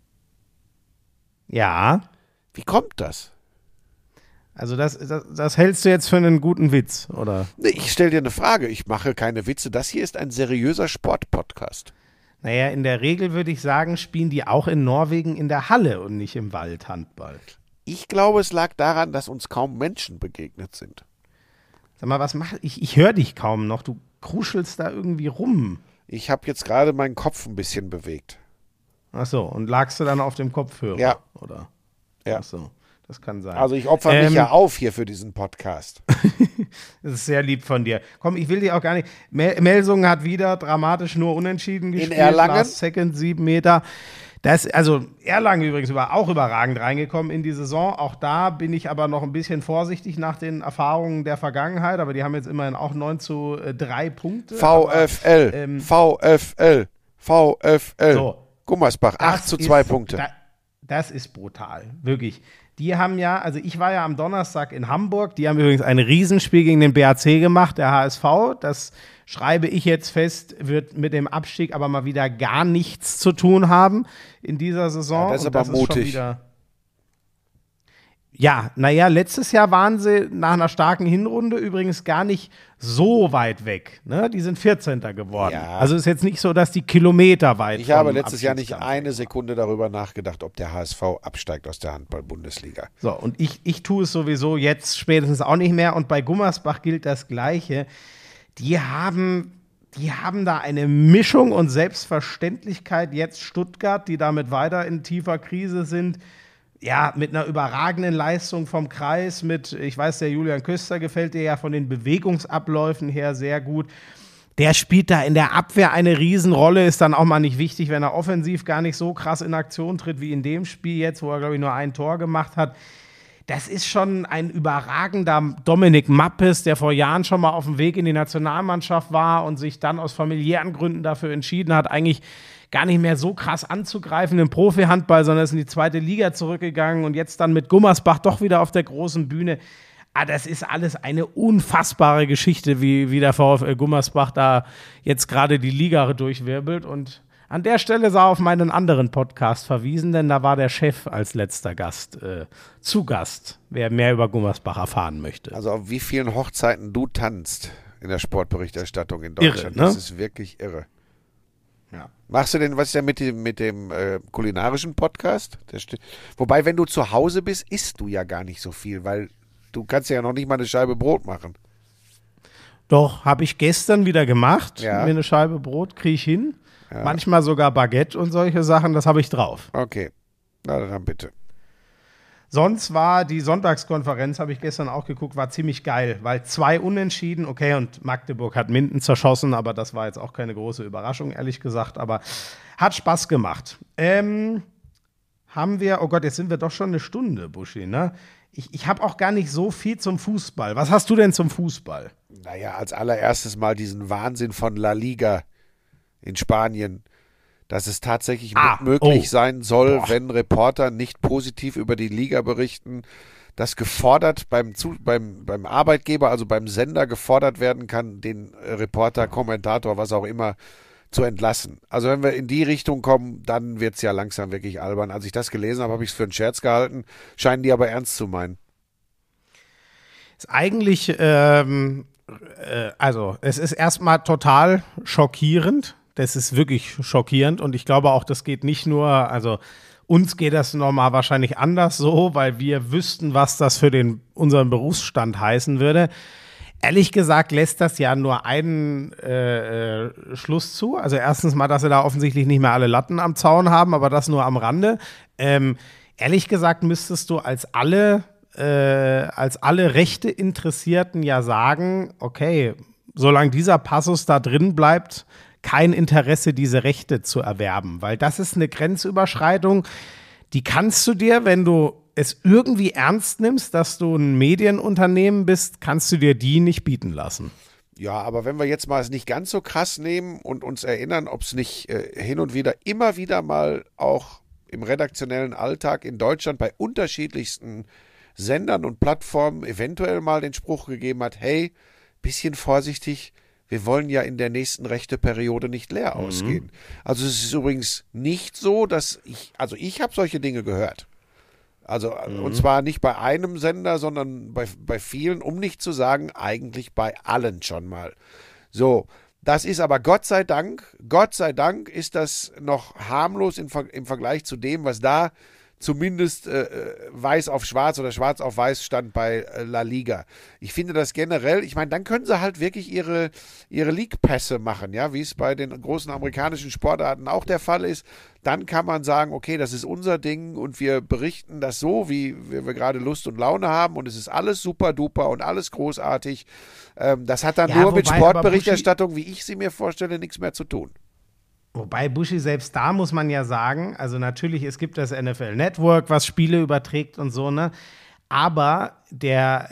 Ja. Wie kommt das? Also das hältst du jetzt für einen guten Witz, oder? Nee, ich stelle dir eine Frage. Ich mache keine Witze. Das hier ist ein seriöser Sportpodcast. Naja, in der Regel würde ich sagen, spielen die auch in Norwegen in der Halle und nicht im Wald Handball. Ich glaube, es lag daran, dass uns kaum Menschen begegnet sind. Sag mal, was machst ich? Ich höre dich kaum noch. Du kruschelst da irgendwie rum. Ich habe jetzt gerade meinen Kopf ein bisschen bewegt. Ach so, und lagst du dann auf dem Kopfhörer? Ja. Oder? Ja. Ach so, das kann sein. Also ich opfere mich ja auf hier für diesen Podcast. Das ist sehr lieb von dir. Komm, ich will dich auch gar nicht. Melsungen hat wieder dramatisch nur unentschieden gespielt. In Erlangen? Last Second, 7 Meter. Also Erlangen übrigens auch überragend reingekommen in die Saison. Auch da bin ich aber noch ein bisschen vorsichtig nach den Erfahrungen der Vergangenheit. Aber die haben jetzt immerhin auch 9:3 Punkte. VfL. So, Gummersbach, 8:2 Punkte. Das ist brutal, wirklich. Die haben ja, also ich war ja am Donnerstag in Hamburg, die haben übrigens ein Riesenspiel gegen den BAC gemacht, der HSV. Das schreibe ich jetzt fest, wird mit dem Abstieg aber mal wieder gar nichts zu tun haben in dieser Saison. Ja, das ist aber mutig. Ja, naja, letztes Jahr waren sie nach einer starken Hinrunde übrigens gar nicht so weit weg. Ne? Die sind 14. geworden. Ja. Also ist jetzt nicht so, dass die Kilometer weit Ich habe letztes Jahr nicht eine Sekunde darüber nachgedacht, ob der HSV absteigt aus der Handball-Bundesliga. So, und ich tue es sowieso jetzt spätestens auch nicht mehr. Und bei Gummersbach gilt das Gleiche. Die haben da eine Mischung und Selbstverständlichkeit. Jetzt Stuttgart, die damit weiter in tiefer Krise sind. Ja, mit einer überragenden Leistung vom Kreis, ich weiß, der Julian Köster gefällt dir ja von den Bewegungsabläufen her sehr gut. Der spielt da in der Abwehr eine Riesenrolle, ist dann auch mal nicht wichtig, wenn er offensiv gar nicht so krass in Aktion tritt wie in dem Spiel jetzt, wo er, glaube ich, nur ein Tor gemacht hat. Das ist schon ein überragender Dominik Mappes, der vor Jahren schon mal auf dem Weg in die Nationalmannschaft war und sich dann aus familiären Gründen dafür entschieden hat, eigentlich gar nicht mehr so krass anzugreifen im Profi-Handball, sondern ist in die zweite Liga zurückgegangen und jetzt dann mit Gummersbach doch wieder auf der großen Bühne. Das ist alles eine unfassbare Geschichte, wie der VfL Gummersbach da jetzt gerade die Liga durchwirbelt. Und an der Stelle sei auf meinen anderen Podcast verwiesen, denn da war der Chef als letzter Gast zu Gast, wer mehr über Gummersbach erfahren möchte. Also auf wie vielen Hochzeiten du tanzt in der Sportberichterstattung in Deutschland. Irre, ne? Das ist wirklich irre. Ja. Machst du denn, was ist denn mit dem kulinarischen Podcast? Wobei, wenn du zu Hause bist, isst du ja gar nicht so viel, weil du kannst ja noch nicht mal eine Scheibe Brot machen. Doch, habe ich gestern wieder gemacht. Ja. Mir eine Scheibe Brot kriege ich hin. Ja. Manchmal sogar Baguette und solche Sachen, das habe ich drauf. Okay, na dann bitte. Sonst war die Sonntagskonferenz, habe ich gestern auch geguckt, war ziemlich geil, weil 2 Unentschieden, okay, und Magdeburg hat Minden zerschossen, aber das war jetzt auch keine große Überraschung, ehrlich gesagt, aber hat Spaß gemacht. Haben wir, oh Gott, jetzt sind wir doch schon eine Stunde, Buschi, ne? Ich habe auch gar nicht so viel zum Fußball. Was hast du denn zum Fußball? Naja, als allererstes mal diesen Wahnsinn von La Liga in Spanien, dass es tatsächlich möglich sein soll, wenn Reporter nicht positiv über die Liga berichten, dass gefordert beim Arbeitgeber, also beim Sender gefordert werden kann, den Reporter, Kommentator, was auch immer, zu entlassen. Also wenn wir in die Richtung kommen, dann wird es ja langsam wirklich albern. Als ich das gelesen habe, habe ich es für einen Scherz gehalten, scheinen die aber ernst zu meinen. Ist eigentlich, also es ist erstmal total schockierend. Das ist wirklich schockierend und ich glaube auch, das geht nicht nur, also uns geht das normal wahrscheinlich anders so, weil wir wüssten, was das für unseren Berufsstand heißen würde. Ehrlich gesagt lässt das ja nur einen Schluss zu. Also erstens mal, dass sie da offensichtlich nicht mehr alle Latten am Zaun haben, aber das nur am Rande. Ehrlich gesagt müsstest du als alle Rechte-Interessierten ja sagen, okay, solange dieser Passus da drin bleibt, kein Interesse, diese Rechte zu erwerben, weil das ist eine Grenzüberschreitung, die kannst du dir, wenn du es irgendwie ernst nimmst, dass du ein Medienunternehmen bist, kannst du dir die nicht bieten lassen. Ja, aber wenn wir jetzt mal es nicht ganz so krass nehmen und uns erinnern, ob es nicht hin und wieder immer wieder mal auch im redaktionellen Alltag in Deutschland bei unterschiedlichsten Sendern und Plattformen eventuell mal den Spruch gegeben hat, hey, bisschen vorsichtig, wir wollen ja in der nächsten Rechteperiode nicht leer ausgehen. Also es ist übrigens nicht so, dass ich habe solche Dinge gehört. Also und zwar nicht bei einem Sender, sondern bei vielen, um nicht zu sagen, eigentlich bei allen schon mal. So, das ist aber Gott sei Dank ist das noch harmlos im Vergleich zu dem, was da zumindest weiß auf schwarz oder schwarz auf weiß stand bei La Liga. Ich finde das generell, ich meine, dann können sie halt wirklich ihre League-Pässe machen, ja, wie es bei den großen amerikanischen Sportarten auch der Fall ist. Dann kann man sagen, okay, das ist unser Ding und wir berichten das so, wie wir gerade Lust und Laune haben und es ist alles super duper und alles großartig. Das hat dann nur mit Sportberichterstattung, wie ich sie mir vorstelle, nichts mehr zu tun. Wobei, Buschi, selbst da muss man ja sagen, also natürlich, es gibt das NFL Network, was Spiele überträgt und so, ne? Aber der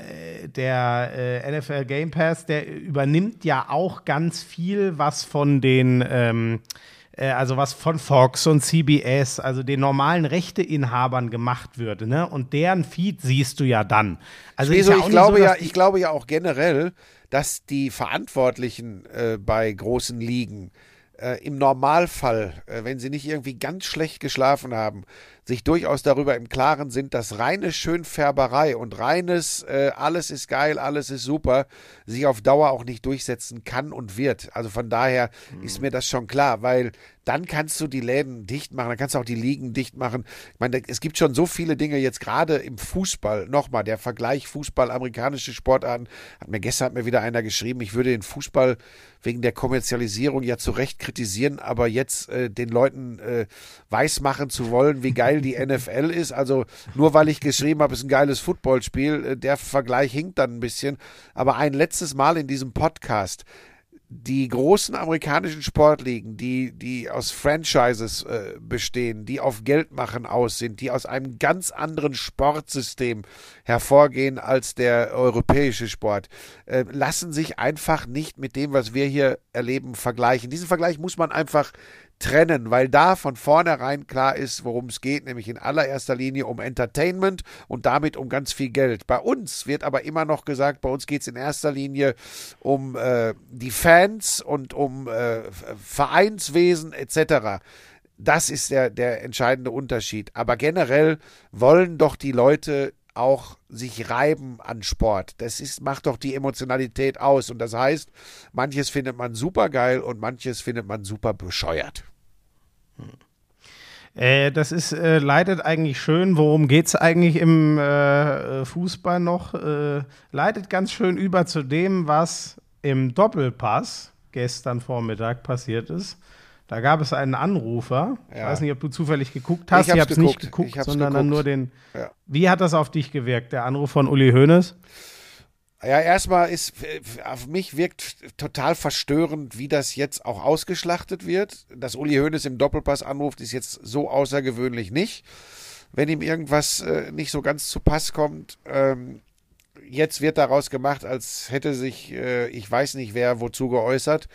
NFL Game Pass, der übernimmt ja auch ganz viel, was von den, also was von Fox und CBS, also den normalen Rechteinhabern gemacht wird, ne? Und deren Feed siehst du ja dann. Also ich glaube ja auch generell, dass die Verantwortlichen bei großen Ligen im Normalfall, wenn sie nicht irgendwie ganz schlecht geschlafen haben, sich durchaus darüber im Klaren sind, dass reine Schönfärberei und reines alles ist geil, alles ist super, sich auf Dauer auch nicht durchsetzen kann und wird. Also von daher ist mir das schon klar, weil dann kannst du die Läden dicht machen, dann kannst du auch die Ligen dicht machen. Ich meine, es gibt schon so viele Dinge jetzt gerade im Fußball. Nochmal, der Vergleich Fußball, amerikanische Sportarten, gestern hat mir wieder einer geschrieben, ich würde den Fußball wegen der Kommerzialisierung ja zu Recht kritisieren, aber jetzt den Leuten weismachen zu wollen, wie geil die NFL ist, also nur weil ich geschrieben habe, es ist ein geiles Footballspiel, der Vergleich hinkt dann ein bisschen, aber ein letztes Mal in diesem Podcast, die großen amerikanischen Sportligen, die aus Franchises bestehen, die auf Geldmachen aus sind, die aus einem ganz anderen Sportsystem hervorgehen als der europäische Sport, lassen sich einfach nicht mit dem, was wir hier erleben, vergleichen. Diesen Vergleich muss man einfach trennen, weil da von vornherein klar ist, worum es geht, nämlich in allererster Linie um Entertainment und damit um ganz viel Geld. Bei uns wird aber immer noch gesagt, bei uns geht es in erster Linie um die Fans und um Vereinswesen etc. Das ist der entscheidende Unterschied. Aber generell wollen doch die Leute auch sich reiben an Sport. Macht doch die Emotionalität aus. Und das heißt, manches findet man super geil und manches findet man super bescheuert. Das ist, leitet eigentlich schön, worum geht es eigentlich im Fußball noch? Leitet ganz schön über zu dem, was im Doppelpass gestern Vormittag passiert ist. Da gab es einen Anrufer. Ja. Ich weiß nicht, ob du zufällig geguckt hast. Ich habe es nicht geguckt, sondern dann nur den. Ja. Wie hat das auf dich gewirkt, der Anruf von Uli Hoeneß? Ja, erstmal auf mich wirkt total verstörend, wie das jetzt auch ausgeschlachtet wird. Dass Uli Hoeneß im Doppelpass anruft, ist jetzt so außergewöhnlich nicht. Wenn ihm irgendwas nicht so ganz zu Pass kommt, jetzt wird daraus gemacht, als hätte sich, ich weiß nicht wer, wozu geäußert.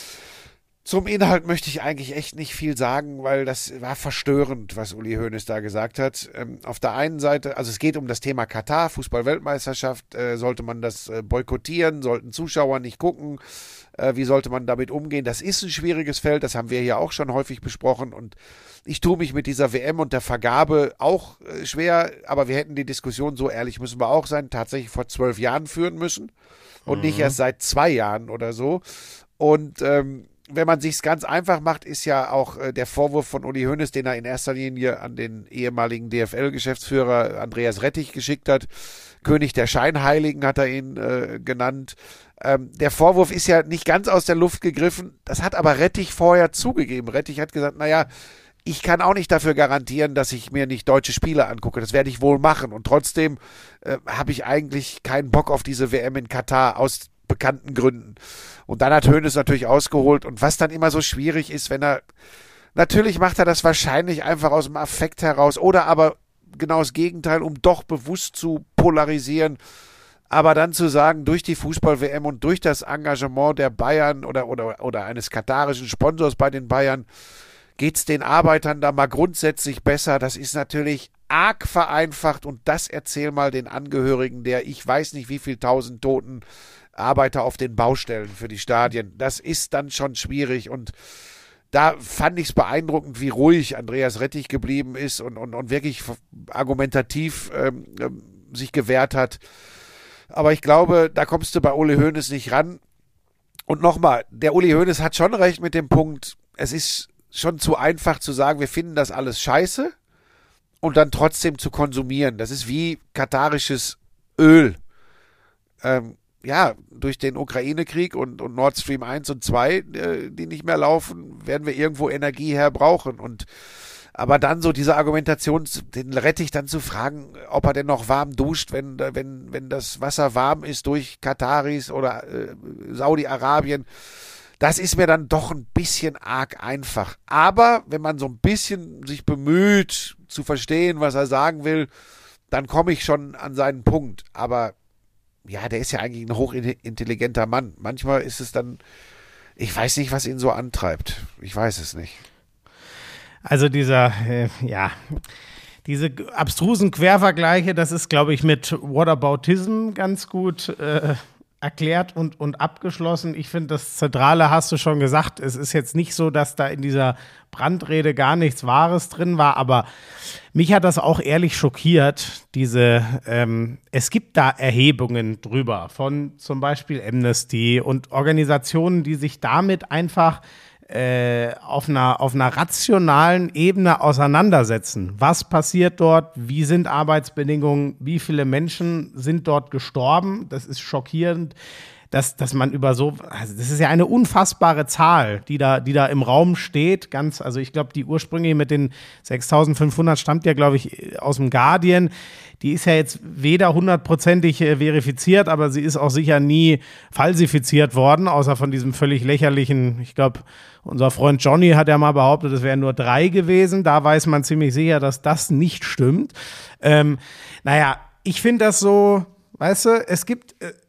Zum Inhalt möchte ich eigentlich echt nicht viel sagen, weil das war verstörend, was Uli Hoeneß da gesagt hat. Auf der einen Seite, also es geht um das Thema Katar, Fußball-Weltmeisterschaft, sollte man das boykottieren, sollten Zuschauer nicht gucken, wie sollte man damit umgehen? Das ist ein schwieriges Feld, das haben wir hier auch schon häufig besprochen und ich tue mich mit dieser WM und der Vergabe auch schwer, aber wir hätten die Diskussion, so ehrlich müssen wir auch sein, tatsächlich vor 12 Jahren führen müssen und nicht erst seit 2 Jahren oder so. Und wenn man sich's ganz einfach macht, ist ja auch der Vorwurf von Uli Hoeneß, den er in erster Linie an den ehemaligen DFL-Geschäftsführer Andreas Rettich geschickt hat. König der Scheinheiligen hat er ihn genannt. Der Vorwurf ist ja nicht ganz aus der Luft gegriffen. Das hat aber Rettich vorher zugegeben. Rettich hat gesagt, naja, ich kann auch nicht dafür garantieren, dass ich mir nicht deutsche Spiele angucke. Das werde ich wohl machen. Und trotzdem habe ich eigentlich keinen Bock auf diese WM in Katar aus bekannten Gründen. Und dann hat Hoeneß natürlich ausgeholt. Und was dann immer so schwierig ist, natürlich macht er das wahrscheinlich einfach aus dem Affekt heraus oder aber genau das Gegenteil, um doch bewusst zu polarisieren. Aber dann zu sagen, durch die Fußball-WM und durch das Engagement der Bayern oder eines katarischen Sponsors bei den Bayern geht es den Arbeitern da mal grundsätzlich besser. Das ist natürlich arg vereinfacht und das erzähl mal den Angehörigen der, ich weiß nicht wie viel tausend toten Arbeiter auf den Baustellen für die Stadien. Das ist dann schon schwierig und da fand ich es beeindruckend, wie ruhig Andreas Rettich geblieben ist und wirklich argumentativ sich gewehrt hat. Aber ich glaube, da kommst du bei Uli Hoeneß nicht ran. Und nochmal, der Uli Hoeneß hat schon recht mit dem Punkt, es ist schon zu einfach zu sagen, wir finden das alles scheiße und dann trotzdem zu konsumieren. Das ist wie katarisches Öl. Durch den Ukraine-Krieg und Nord Stream 1 und 2, die nicht mehr laufen, werden wir irgendwo Energie her brauchen. Aber dann so diese Argumentation, den Rettich dann zu fragen, ob er denn noch warm duscht, wenn das Wasser warm ist durch Kataris oder Saudi-Arabien, das ist mir dann doch ein bisschen arg einfach. Aber wenn man so ein bisschen sich bemüht, zu verstehen, was er sagen will, dann komme ich schon an seinen Punkt. Aber ja, der ist ja eigentlich ein hochintelligenter Mann. Manchmal ist es dann, ich weiß nicht, was ihn so antreibt. Ich weiß es nicht. Also diese abstrusen Quervergleiche, das ist, glaube ich, mit Whataboutism ganz gut erklärt und abgeschlossen. Ich finde, das Zentrale hast du schon gesagt. Es ist jetzt nicht so, dass da in dieser Brandrede gar nichts Wahres drin war, aber mich hat das auch ehrlich schockiert, es gibt da Erhebungen drüber von zum Beispiel Amnesty und Organisationen, die sich damit einfach auf einer rationalen Ebene auseinandersetzen. Was passiert dort? Wie sind Arbeitsbedingungen? Wie viele Menschen sind dort gestorben? Das ist schockierend, dass man also das ist ja eine unfassbare Zahl, die da im Raum steht. Also ich glaube, die ursprünglich mit den 6.500 stammt ja, glaube ich, aus dem Guardian. Die ist ja jetzt weder 100%ig verifiziert, aber sie ist auch sicher nie falsifiziert worden, außer von diesem völlig lächerlichen, ich glaube, unser Freund Johnny hat ja mal behauptet, es wären nur 3 gewesen. Da weiß man ziemlich sicher, dass das nicht stimmt. Ich finde das so, weißt du, es gibt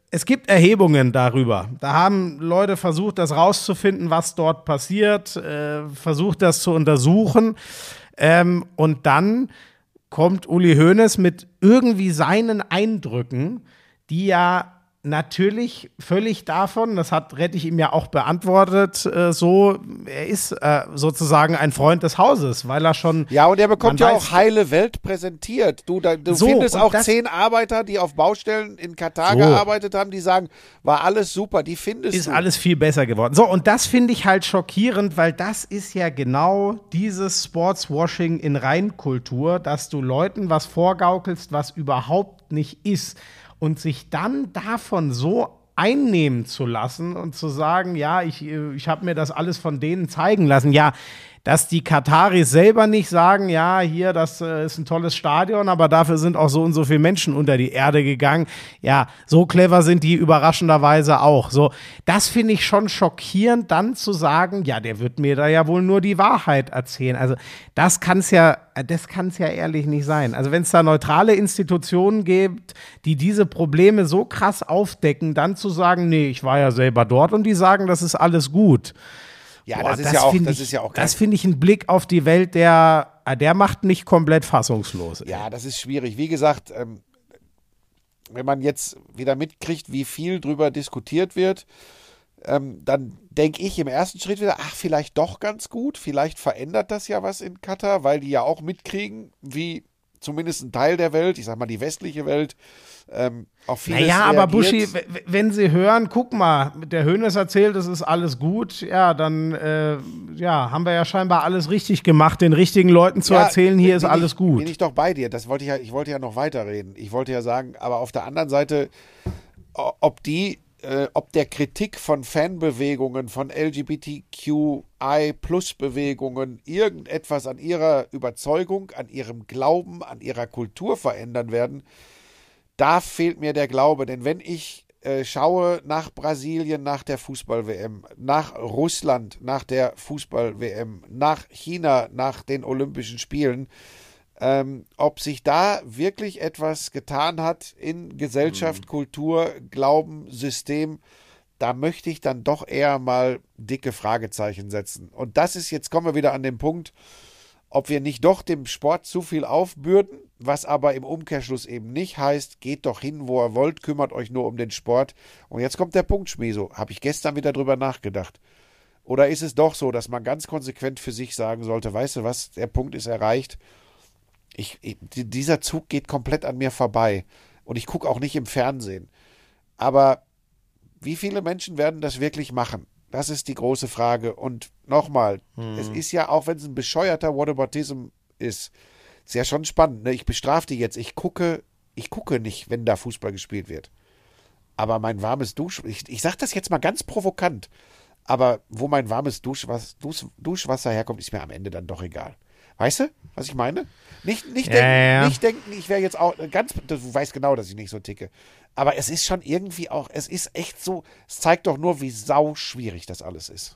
es gibt Erhebungen darüber. Da haben Leute versucht, das rauszufinden, was dort passiert, versucht, das zu untersuchen. Und dann kommt Uli Hoeneß mit irgendwie seinen Eindrücken, die ja natürlich völlig davon, das hat Rettich ihm ja auch beantwortet, er ist sozusagen ein Freund des Hauses, weil er schon... Ja, und er bekommt ja auch heile Welt präsentiert. Du findest auch 10 Arbeiter, die auf Baustellen in Katar gearbeitet haben, die sagen, war alles super, die findest du. Ist alles viel besser geworden. So, und das finde ich halt schockierend, weil das ist ja genau dieses Sportswashing in Reinkultur, dass du Leuten was vorgaukelst, was überhaupt nicht ist. Und sich dann davon so einnehmen zu lassen und zu sagen, ja, ich habe mir das alles von denen zeigen lassen. Ja, dass die Kataris selber nicht sagen, ja, hier, das ist ein tolles Stadion, aber dafür sind auch so und so viele Menschen unter die Erde gegangen. Ja, so clever sind die überraschenderweise auch. So, das finde ich schon schockierend, dann zu sagen, ja, der wird mir da ja wohl nur die Wahrheit erzählen. Also das kann's ja ehrlich nicht sein. Also wenn es da neutrale Institutionen gibt, die diese Probleme so krass aufdecken, dann zu sagen, nee, ich war ja selber dort und die sagen, das ist alles gut. Ja, Boah, das ist ja auch das finde ich ein Blick auf die Welt, der macht mich komplett fassungslos. Ja, das ist schwierig. Wie gesagt, wenn man jetzt wieder mitkriegt, wie viel drüber diskutiert wird, dann denke ich im ersten Schritt wieder, ach, vielleicht doch ganz gut, vielleicht verändert das ja was in Katar, weil die ja auch mitkriegen, wie zumindest ein Teil der Welt, ich sag mal die westliche Welt, auf vieles Naja, aber reagiert. Buschi, wenn sie hören, guck mal, der Hoeneß erzählt, es ist alles gut, ja, dann haben wir ja scheinbar alles richtig gemacht, den richtigen Leuten zu erzählen, hier ist alles gut. Bin ich doch bei dir, ich wollte ja noch weiterreden. Ich wollte ja sagen, aber auf der anderen Seite, ob der Kritik von Fanbewegungen, von LGBTQI-Plus-Bewegungen irgendetwas an ihrer Überzeugung, an ihrem Glauben, an ihrer Kultur verändern werden, da fehlt mir der Glaube. Denn wenn ich schaue nach Brasilien, nach der Fußball-WM, nach Russland, nach der Fußball-WM, nach China, nach den Olympischen Spielen, ob sich da wirklich etwas getan hat in Gesellschaft, Kultur, Glauben, System, da möchte ich dann doch eher mal dicke Fragezeichen setzen. Und das ist, jetzt kommen wir wieder an den Punkt, ob wir nicht doch dem Sport zu viel aufbürden, was aber im Umkehrschluss eben nicht heißt, geht doch hin, wo ihr wollt, kümmert euch nur um den Sport. Und jetzt kommt der Punkt, Schmieso, habe ich gestern wieder drüber nachgedacht. Oder ist es doch so, dass man ganz konsequent für sich sagen sollte, weißt du was, der Punkt ist erreicht, dieser Zug geht komplett an mir vorbei und ich gucke auch nicht im Fernsehen. Aber wie viele Menschen werden das wirklich machen? Das ist die große Frage. Und nochmal, es ist ja, auch wenn es ein bescheuerter Whataboutism ist ja schon spannend. Ne? Ich bestrafe die jetzt. Ich gucke nicht, wenn da Fußball gespielt wird. Aber mein warmes ich sage das jetzt mal ganz provokant, aber wo mein warmes Duschwasser herkommt, ist mir am Ende dann doch egal. Weißt du, was ich meine? Nicht denken, ich wäre jetzt auch du weißt genau, dass ich nicht so ticke. Aber es ist schon irgendwie auch, es ist echt so, es zeigt doch nur, wie sau schwierig das alles ist.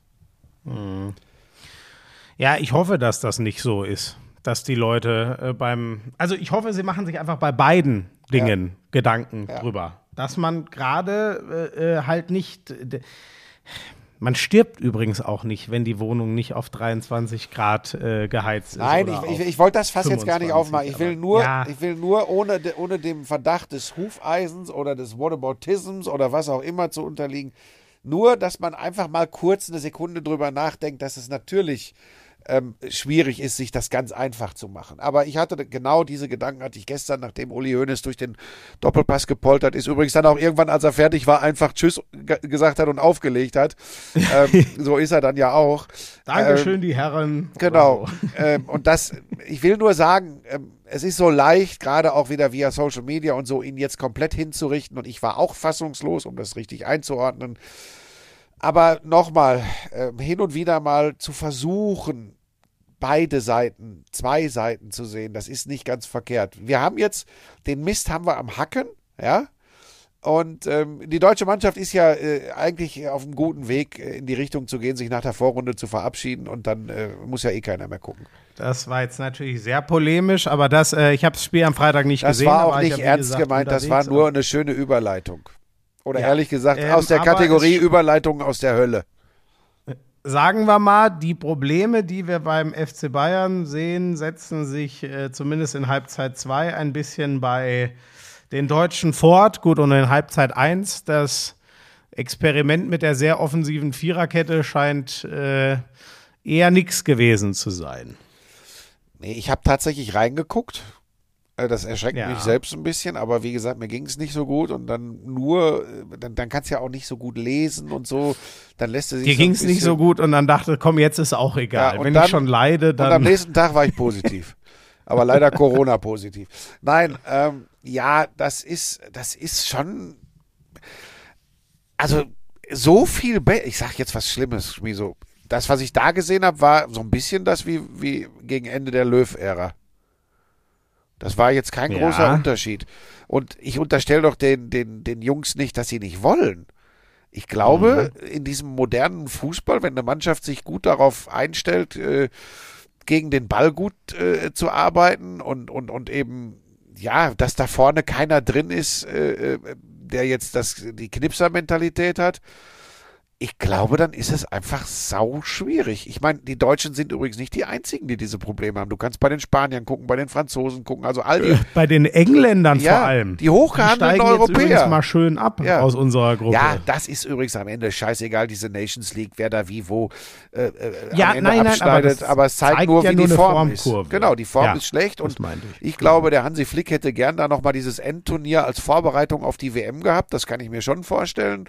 Ja, ich hoffe, dass das nicht so ist, dass die Leute also ich hoffe, sie machen sich einfach bei beiden Dingen Gedanken drüber. Dass man gerade halt nicht... Man stirbt übrigens auch nicht, wenn die Wohnung nicht auf 23 Grad geheizt ist. Nein, ich wollte das Fass jetzt gar nicht aufmachen. Ich will nur ohne dem Verdacht des Hufeisens oder des Whataboutisms oder was auch immer zu unterliegen, nur, dass man einfach mal kurz eine Sekunde drüber nachdenkt, dass es natürlich schwierig ist, sich das ganz einfach zu machen. Aber ich hatte genau diese Gedanken, hatte ich gestern, nachdem Uli Hoeneß durch den Doppelpass gepoltert ist, übrigens dann auch irgendwann, als er fertig war, einfach Tschüss gesagt hat und aufgelegt hat. So ist er dann ja auch. Dankeschön, die Herren. Genau. So. Und ich will nur sagen, es ist so leicht, gerade auch wieder via Social Media und so, ihn jetzt komplett hinzurichten. Und ich war auch fassungslos, um das richtig einzuordnen. Aber nochmal, hin und wieder mal zu versuchen, beide Seiten, zwei Seiten zu sehen, das ist nicht ganz verkehrt. Wir haben jetzt, den Mist haben wir am Hacken, ja, und die deutsche Mannschaft ist ja eigentlich auf einem guten Weg, in die Richtung zu gehen, sich nach der Vorrunde zu verabschieden und dann muss ja eh keiner mehr gucken. Das war jetzt natürlich sehr polemisch, aber ich habe das Spiel am Freitag nicht gesehen. Das war auch nicht ernst gemeint, das war nur eine schöne Überleitung. Oder Ja, ehrlich gesagt, aus der aber Kategorie Überleitungen aus der Hölle. sagen wir mal, die Probleme, die wir beim FC Bayern sehen, setzen sich zumindest in Halbzeit 2 ein bisschen bei den Deutschen fort. Gut, und in Halbzeit 1, das Experiment mit der sehr offensiven Viererkette scheint eher nichts gewesen zu sein. Nee, ich habe tatsächlich reingeguckt. Das erschreckt Ja. mich selbst ein bisschen, aber wie gesagt, mir ging es nicht so gut und dann kannst du ja auch nicht so gut lesen und so, dann lässt du sich Dir so ging ein es nicht bisschen- so gut und dann dachte, komm, jetzt ist auch egal. Ja, und Wenn dann- ich schon leide, Und am dann. nächsten Tag war ich positiv. Aber leider Corona-positiv. Nein, ja, das ist schon, also so viel, ich sag jetzt was Schlimmes, Schmieso. Das, was ich da gesehen habe, war so ein bisschen das wie gegen Ende der Löw-Ära. Das war jetzt kein Ja. großer Unterschied. Und ich unterstelle doch den Jungs nicht, dass sie nicht wollen. Ich glaube, in diesem modernen Fußball, wenn eine Mannschaft sich gut darauf einstellt, gegen den Ball gut zu arbeiten und eben, ja, dass da vorne keiner drin ist, der jetzt die Knipser-Mentalität hat. Ich glaube, dann ist es einfach sau schwierig. Ich meine, die Deutschen sind übrigens nicht die einzigen, die diese Probleme haben. Du kannst bei den Spaniern gucken, bei den Franzosen gucken, also all die, Bei den Engländern Ja, vor allem. die hochgehandelten steigen jetzt Europäer. übrigens mal schön ab Ja. aus unserer Gruppe. ja, das ist übrigens am Ende scheißegal, diese Nations League, wer da wie wo Ja, am Ende nein, abschneidet, aber aber das es zeigt zeigt nur, ja wie nur die eine Form ist. Formkurve. Genau, die Form Ja, ist schlecht das und meinte ich. ich glaube, der Hansi Flick hätte gern da nochmal dieses Endturnier als Vorbereitung auf die WM gehabt, das kann ich mir schon vorstellen.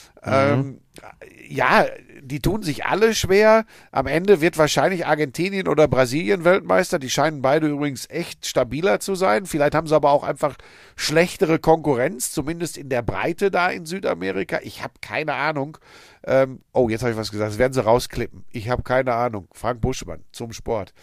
Ja, die tun sich alle schwer. Am Ende wird wahrscheinlich Argentinien oder Brasilien Weltmeister. Die scheinen beide übrigens echt stabiler zu sein. Vielleicht haben sie aber auch einfach schlechtere Konkurrenz, zumindest in der Breite da in Südamerika. Ich habe keine Ahnung. Oh, jetzt habe ich was gesagt. Das werden sie rausklippen. Ich habe keine Ahnung. Frank Buschmann zum Sport.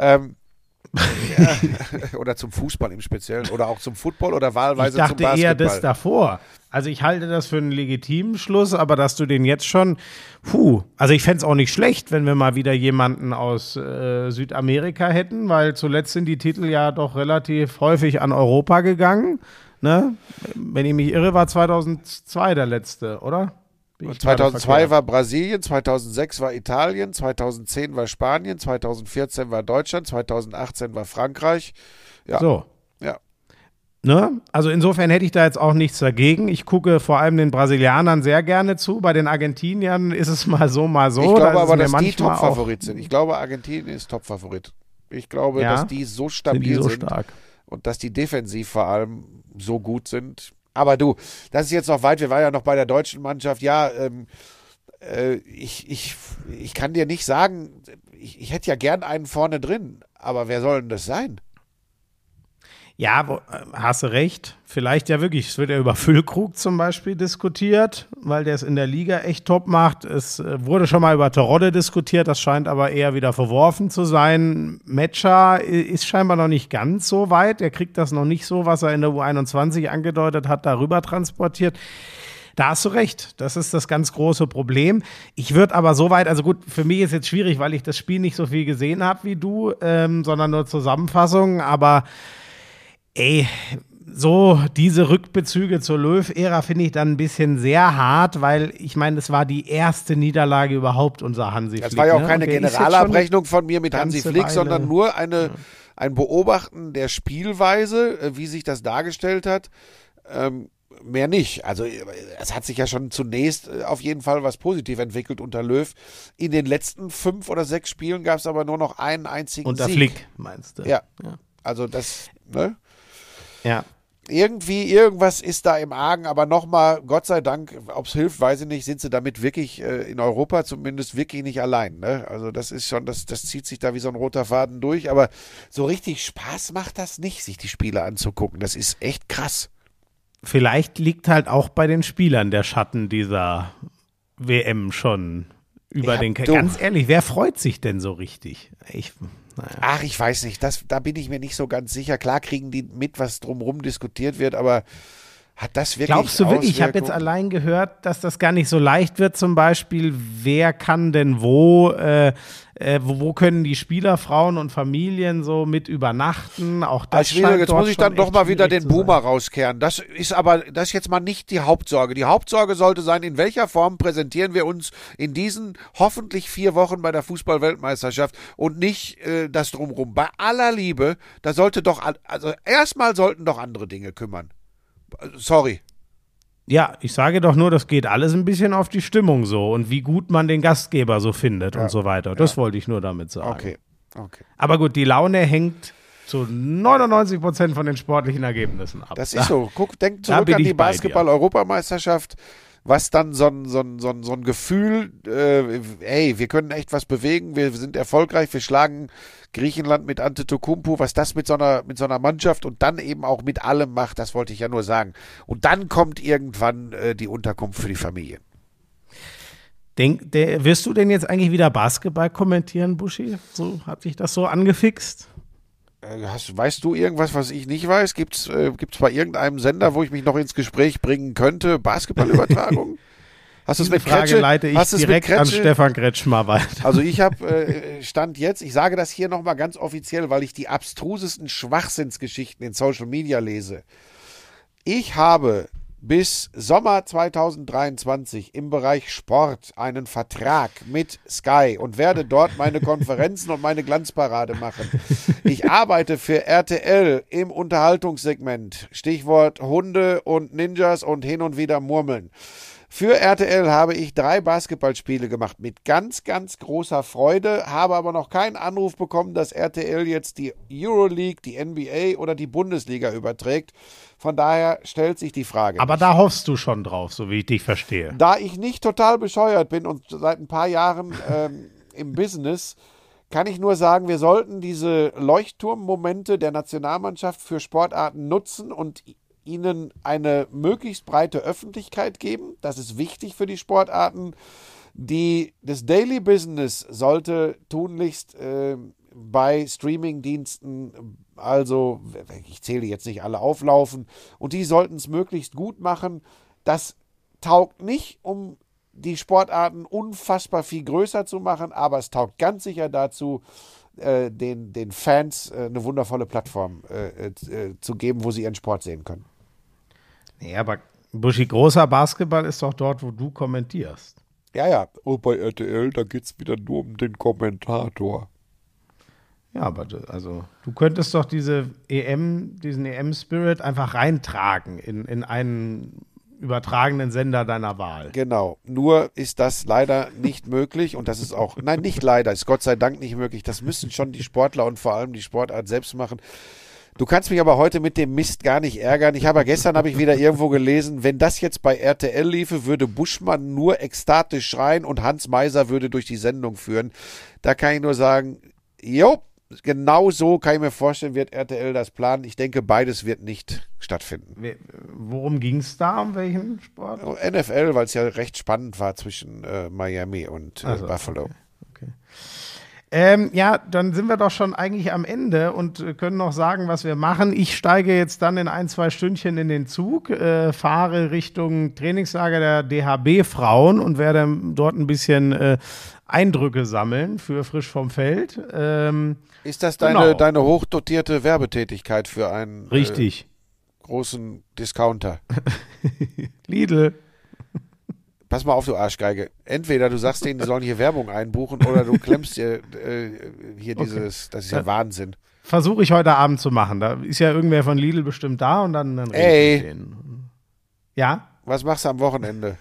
Ja, oder zum Fußball im Speziellen. Oder auch zum Football oder Ich wahlweise zum dachte Basketball. eher das davor. Also ich halte das für einen legitimen Schluss, aber dass du den jetzt schon, also ich fände es auch nicht schlecht, wenn wir mal wieder jemanden aus Südamerika hätten, weil zuletzt sind die Titel ja doch relativ häufig an Europa gegangen. Ne? Wenn ich mich irre, war 2002 der letzte, oder? Bin ich gerade 2002 verkehrt? war Brasilien, 2006 war Italien, 2010 war Spanien, 2014 war Deutschland, 2018 war Frankreich. Ja, So. ja. Ne? Also insofern hätte ich da jetzt auch nichts dagegen. Ich gucke vor allem den Brasilianern sehr gerne zu. Bei den Argentiniern ist es mal so, mal so. Ich Da glaube ist es aber, mir dass die manchmal Topfavorit sind. Ich glaube, Argentinien ist Topfavorit. Ich glaube, Ja? dass die so Sind stabil die so sind stark? und dass die defensiv vor allem so gut sind. Aber du, das ist jetzt noch weit. Wir waren ja noch bei der deutschen Mannschaft. Ja, ich kann dir nicht sagen, ich hätte ja gern einen vorne drin, aber wer soll denn das sein? Ja, hast du recht. Vielleicht ja wirklich. Es wird ja über Füllkrug zum Beispiel diskutiert, weil der es in der Liga echt top macht. Es wurde schon mal über Terodde diskutiert, das scheint aber eher wieder verworfen zu sein. Metscher ist scheinbar noch nicht ganz so weit. Er kriegt das noch nicht so, was er in der U21 angedeutet hat, darüber transportiert. Da hast du recht. Das ist das ganz große Problem. Ich würde aber so weit, also gut, für mich ist jetzt schwierig, weil ich das Spiel nicht so viel gesehen habe wie du, sondern nur Zusammenfassungen, aber ey, so diese Rückbezüge zur Löw-Ära finde ich dann ein bisschen sehr hart, weil ich meine, es war die erste Niederlage überhaupt unser Hansi Flick. Das war ja auch ne? keine Und der ist jetzt Generalabrechnung von mir mit eine Hansi ganze Flick, Weile- sondern nur ein Beobachten der Spielweise, wie sich das dargestellt hat. Mehr nicht. Also es hat sich ja schon zunächst auf jeden Fall was positiv entwickelt unter Löw. In den letzten 5 oder 6 Spielen gab es aber nur noch einen einzigen unter Sieg. Flick, meinst du? Ja. Ja. Also das, ne? Ja. Irgendwas ist da im Argen, aber nochmal, Gott sei Dank, ob es hilft, weiß ich nicht, sind sie damit wirklich in Europa zumindest wirklich nicht allein. Ne? Also das ist schon, das zieht sich da wie so ein roter Faden durch, aber so richtig Spaß macht das nicht, sich die Spiele anzugucken. Das ist echt krass. Vielleicht liegt halt auch bei den Spielern der Schatten dieser WM schon über Ja, den. du. Ganz ehrlich, wer freut sich denn so richtig? Naja. Ach, ich weiß nicht, da bin ich mir nicht so ganz sicher. Klar kriegen die mit, was drumherum diskutiert wird, aber Hat das wirklich Glaubst du wirklich, ich habe jetzt Auswirkungen? allein gehört, dass das gar nicht so leicht wird, zum Beispiel, wer kann denn wo können die Spieler, Frauen und Familien so mit übernachten? Auch das scheint Jetzt dort muss ich schon dann doch echt mal wieder schwierig den zu sein. Boomer rauskehren. Das ist jetzt mal nicht die Hauptsorge. Die Hauptsorge sollte sein, in welcher Form präsentieren wir uns in diesen hoffentlich 4 Wochen bei der Fußball-Weltmeisterschaft und nicht das Drumrum. Bei aller Liebe, da sollte doch, also erstmal sollten doch andere Dinge kümmern. Sorry. Ja, ich sage doch nur, das geht alles ein bisschen auf die Stimmung so und wie gut man den Gastgeber so findet und so weiter. Das wollte ich nur damit sagen. Okay. Aber gut, die Laune hängt zu 99% von den sportlichen Ergebnissen ab. Das ist so. Denk da zurück bin an die ich bei dir. Basketball-Europameisterschaft, was dann so ein Gefühl, ey, wir können echt was bewegen, wir sind erfolgreich, wir schlagen Griechenland mit Antetokounmpo, was das mit so einer Mannschaft und dann eben auch mit allem macht, das wollte ich ja nur sagen. Und dann kommt irgendwann die Unterkunft für die Familien. Wirst du denn jetzt eigentlich wieder Basketball kommentieren, Buschi? So, hat sich das so angefixt? Weißt du irgendwas, was ich nicht weiß? Gibt's bei irgendeinem Sender, wo ich mich noch ins Gespräch bringen könnte, Basketballübertragung? Hast du es Diese mit Frage Kretsche? leite ich Hast du es mit direkt an Kretsche? Stefan Kretschmer weiter. Also ich habe Stand jetzt, ich sage das hier nochmal ganz offiziell, weil ich die abstrusesten Schwachsinnsgeschichten in Social Media lese. Ich habe bis Sommer 2023 im Bereich Sport einen Vertrag mit Sky und werde dort meine Konferenzen und meine Glanzparade machen. Ich arbeite für RTL im Unterhaltungssegment. Stichwort Hunde und Ninjas und hin und wieder Murmeln. Für RTL habe ich 3 Basketballspiele gemacht mit ganz, ganz großer Freude, habe aber noch keinen Anruf bekommen, dass RTL jetzt die Euroleague, die NBA oder die Bundesliga überträgt. Von daher stellt sich die Frage. Aber da hoffst du schon drauf, so wie ich dich verstehe. Da ich nicht total bescheuert bin und seit ein paar Jahren im Business, kann ich nur sagen, wir sollten diese Leuchtturmmomente der Nationalmannschaft für Sportarten nutzen und ihnen eine möglichst breite Öffentlichkeit geben. Das ist wichtig für die Sportarten. Das Daily Business sollte tunlichst bei Streamingdiensten, also ich zähle jetzt nicht alle, auflaufen und die sollten es möglichst gut machen. Das taugt nicht, um die Sportarten unfassbar viel größer zu machen, aber es taugt ganz sicher dazu, den Fans eine wundervolle Plattform zu geben, wo sie ihren Sport sehen können. Nee, aber Buschi, großer Basketball ist doch dort, wo du kommentierst. Ja. Und bei RTL, da geht es wieder nur um den Kommentator. Ja, aber du könntest doch diesen EM-Spirit einfach reintragen in einen übertragenen Sender deiner Wahl. Genau, nur ist das leider nicht möglich und das ist auch, nein, nicht leider, ist Gott sei Dank nicht möglich. Das müssen schon die Sportler und vor allem die Sportart selbst machen. Du kannst mich aber heute mit dem Mist gar nicht ärgern. Gestern habe ich wieder irgendwo gelesen, wenn das jetzt bei RTL liefe, würde Buschmann nur ekstatisch schreien und Hans Meiser würde durch die Sendung führen. Da kann ich nur sagen, jo, genau so kann ich mir vorstellen, wird RTL das planen. Ich denke, beides wird nicht stattfinden. Worum ging es da? Um welchen Sport? NFL, weil es ja recht spannend war zwischen Miami und Buffalo. Okay. Ja, dann sind wir doch schon eigentlich am Ende und können noch sagen, was wir machen. Ich steige jetzt dann in 1-2 Stündchen in den Zug, fahre Richtung Trainingslager der DHB-Frauen und werde dort ein bisschen Eindrücke sammeln für Frisch vom Feld. Ist das deine hochdotierte Werbetätigkeit für einen Richtig. Großen Discounter? Lidl. Pass mal auf, du Arschgeige. Entweder du sagst denen, die sollen hier Werbung einbuchen oder du klemmst dir hier dieses, das ist ja Wahnsinn. Versuche ich heute Abend zu machen. Da ist ja irgendwer von Lidl bestimmt da und dann rede ich mit denen. Ja? Was machst du am Wochenende?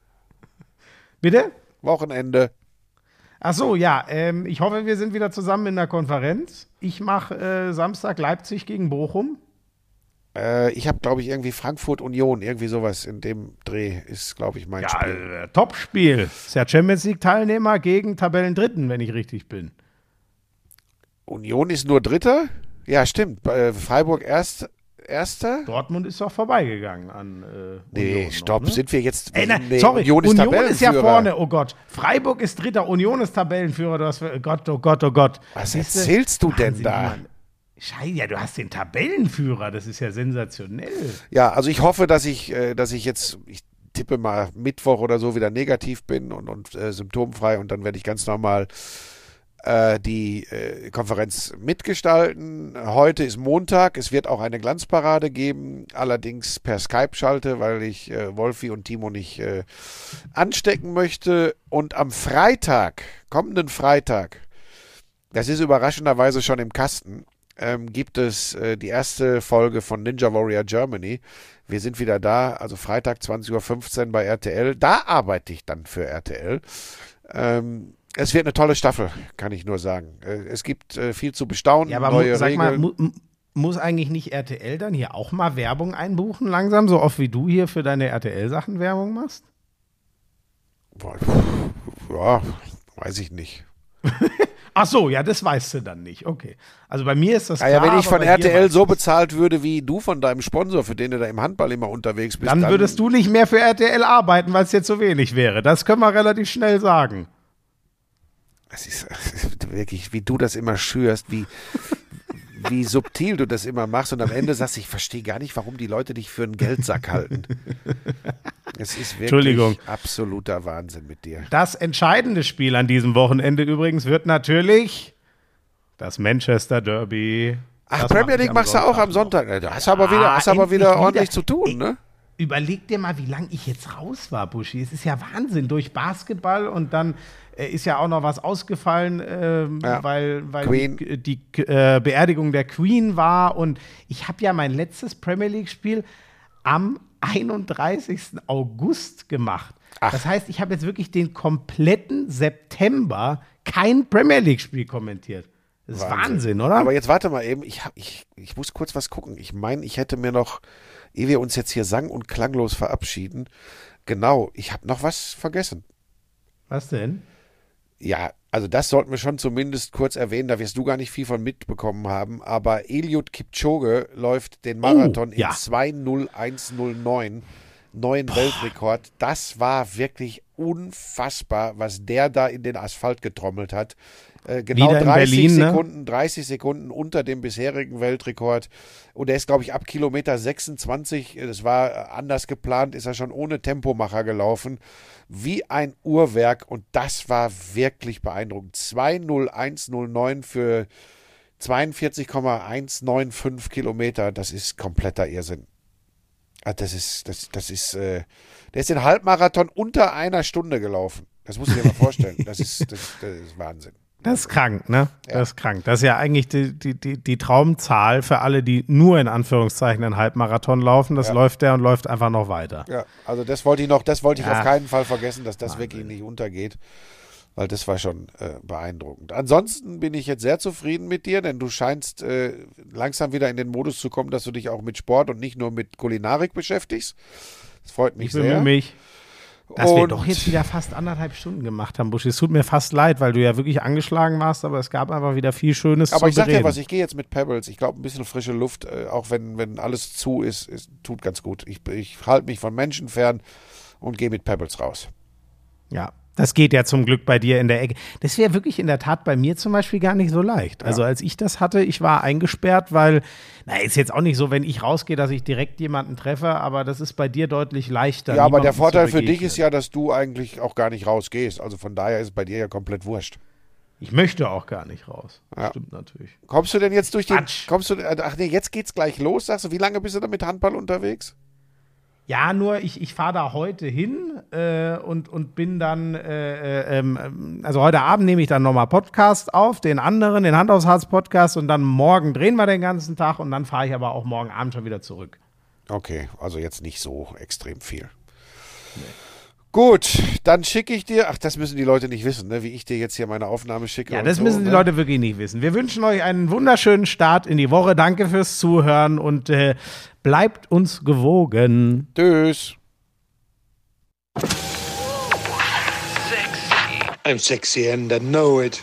Bitte? Wochenende. Ach so, ja. Ich hoffe, wir sind wieder zusammen in der Konferenz. Ich mache Samstag Leipzig gegen Bochum. Ich habe, glaube ich, irgendwie Frankfurt Union, irgendwie sowas in dem Dreh ist, glaube ich, mein Spiel. Topspiel. Ist ja Champions League-Teilnehmer gegen Tabellendritten, wenn ich richtig bin. Union ist nur Dritter? Ja, stimmt. Freiburg Erster? Dortmund ist doch vorbeigegangen an Nee, Union stopp, noch, ne? sind wir jetzt... Sorry, Union ist Tabellenführer. Ist ja vorne, oh Gott. Freiburg ist Dritter, Union ist Tabellenführer. Du hast, oh Gott. Was erzählst du denn da? Mann. Scheiße, ja, du hast den Tabellenführer, das ist ja sensationell. Ja, also ich hoffe, dass ich jetzt, ich tippe mal Mittwoch oder so wieder negativ bin und symptomfrei und dann werde ich ganz normal die Konferenz mitgestalten. Heute ist Montag, es wird auch eine Glanzparade geben, allerdings per Skype-Schalte, weil ich Wolfi und Timo nicht anstecken möchte. Und am Freitag, kommenden Freitag, das ist überraschenderweise schon im Kasten, gibt es die erste Folge von Ninja Warrior Germany. Wir sind wieder da, also Freitag 20.15 Uhr bei RTL. Da arbeite ich dann für RTL. Es wird eine tolle Staffel, kann ich nur sagen. Es gibt viel zu bestaunen, Ja, aber neue sag Regeln. mal, muss eigentlich nicht RTL dann hier auch mal Werbung einbuchen langsam, so oft wie du hier für deine RTL-Sachen Werbung machst? Boah, ja, weiß ich nicht. Ach so, ja, das weißt du dann nicht. Okay. Also bei mir ist das klar. Ja, wenn ich aber von bei dir RTL weiß so ich's. bezahlt würde, wie du von deinem Sponsor, für den du da im Handball immer unterwegs bist, Dann würdest du nicht mehr für RTL arbeiten, weil es jetzt so wenig wäre. Das können wir relativ schnell sagen. Es ist wirklich, wie du das immer schürst, wie subtil du das immer machst und am Ende sagst, ich verstehe gar nicht, warum die Leute dich für einen Geldsack halten. Es ist Entschuldigung. wirklich absoluter Wahnsinn mit dir. Das entscheidende Spiel an diesem Wochenende übrigens wird natürlich das Manchester Derby. Ach, Das Premier mache ich League am machst du auch am noch. Sonntag. Da hast du aber endlich wieder ordentlich zu tun, Ey, ne? Überleg dir mal, wie lange ich jetzt raus war, Buschi. Es ist ja Wahnsinn. Durch Basketball und dann ist ja auch noch was ausgefallen, Ja. weil Queen. die Beerdigung der Queen war. Und ich habe ja mein letztes Premier League-Spiel am 31. August gemacht. Ach. Das heißt, ich habe jetzt wirklich den kompletten September kein Premier League-Spiel kommentiert. Das ist Wahnsinn, oder? Aber jetzt warte mal eben, ich muss kurz was gucken. Ich meine, ich hätte mir noch, ehe wir uns jetzt hier sang- und klanglos verabschieden, genau, ich habe noch was vergessen. Was denn? Ja, also das sollten wir schon zumindest kurz erwähnen, da wirst du gar nicht viel von mitbekommen haben, aber Eliud Kipchoge läuft den Marathon ja. in 2:01:09, neuen Weltrekord. Das war wirklich unfassbar, was der da in den Asphalt getrommelt hat. Genau Wieder in 30 Berlin, ne? Sekunden, 30 Sekunden unter dem bisherigen Weltrekord. Und er ist, glaube ich, ab Kilometer 26, das war anders geplant, ist er schon ohne Tempomacher gelaufen. Wie ein Uhrwerk. Und das war wirklich beeindruckend. 2:01:09 für 42,195 Kilometer. Das ist kompletter Irrsinn. Der ist den Halbmarathon unter einer Stunde gelaufen. Das musst du dir mal vorstellen. Das ist Wahnsinn. Das ist krank, ne? Ja. Das ist krank. Das ist ja eigentlich die Traumzahl für alle, die nur in Anführungszeichen einen Halbmarathon laufen. Das läuft der und läuft einfach noch weiter. Ja, also das wollte ich auf Ja. keinen Fall vergessen, dass das wirklich nicht untergeht, weil das war schon beeindruckend. Ansonsten bin ich jetzt sehr zufrieden mit dir, denn du scheinst langsam wieder in den Modus zu kommen, dass du dich auch mit Sport und nicht nur mit Kulinarik beschäftigst. Das freut mich Ich bemühe sehr. mich. Dass wir Und- doch jetzt wieder fast 1,5 Stunden gemacht haben, Buschi. Es tut mir fast leid, weil du ja wirklich angeschlagen warst, aber es gab einfach wieder viel Schönes Aber zu ich sag dir bereden. was, ich gehe jetzt mit Pebbles. Ich glaube, ein bisschen frische Luft, auch wenn alles zu ist, tut ganz gut. Ich halte mich von Menschen fern und gehe mit Pebbles raus. Ja, das geht ja zum Glück bei dir in der Ecke. Das wäre wirklich in der Tat bei mir zum Beispiel gar nicht so leicht. Also als ich das hatte, ich war eingesperrt, weil, ist jetzt auch nicht so, wenn ich rausgehe, dass ich direkt jemanden treffe, aber das ist bei dir deutlich leichter. Ja, aber der niemandem Vorteil zu für dich begegnen. ist ja, dass du eigentlich auch gar nicht rausgehst. Also von daher ist es bei dir ja komplett wurscht. Ich möchte auch gar nicht raus. Ja. Stimmt natürlich. Kommst du denn jetzt durch den. Quatsch. Ach nee, jetzt geht's gleich los, sagst du. Wie lange bist du da mit Handball unterwegs? Ja, nur ich fahre da heute hin und bin dann, also heute Abend nehme ich dann nochmal Podcast auf, den Hand aufs Harz Podcast und dann morgen drehen wir den ganzen Tag und dann fahre ich aber auch morgen Abend schon wieder zurück. Okay, also jetzt nicht so extrem viel. Gut, dann schicke ich dir, ach, das müssen die Leute nicht wissen, ne, wie ich dir jetzt hier meine Aufnahme schicke. Ja, und das so, müssen die ne? Leute wirklich nicht wissen. Wir wünschen euch einen wunderschönen Start in die Woche. Danke fürs Zuhören und bleibt uns gewogen. Tschüss. I'm sexy and I know it.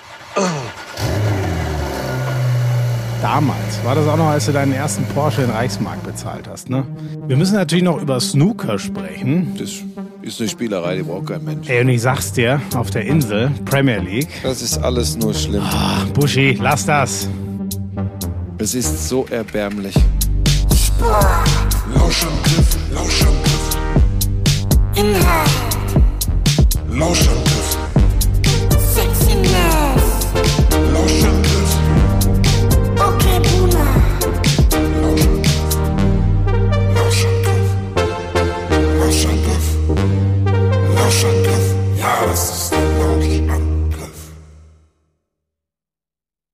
Damals war das auch noch, als du deinen ersten Porsche in Reichsmark bezahlt hast, ne? Wir müssen natürlich noch über Snooker sprechen. Das ist eine Spielerei, die braucht kein Mensch. Ey, und ich sag's dir, auf der Insel, Premier League. Das ist alles nur schlimm. Buschi, lass das. Das ist so erbärmlich. Lauschangriff, Lauschangriff. Inhalt. Lauschangriff.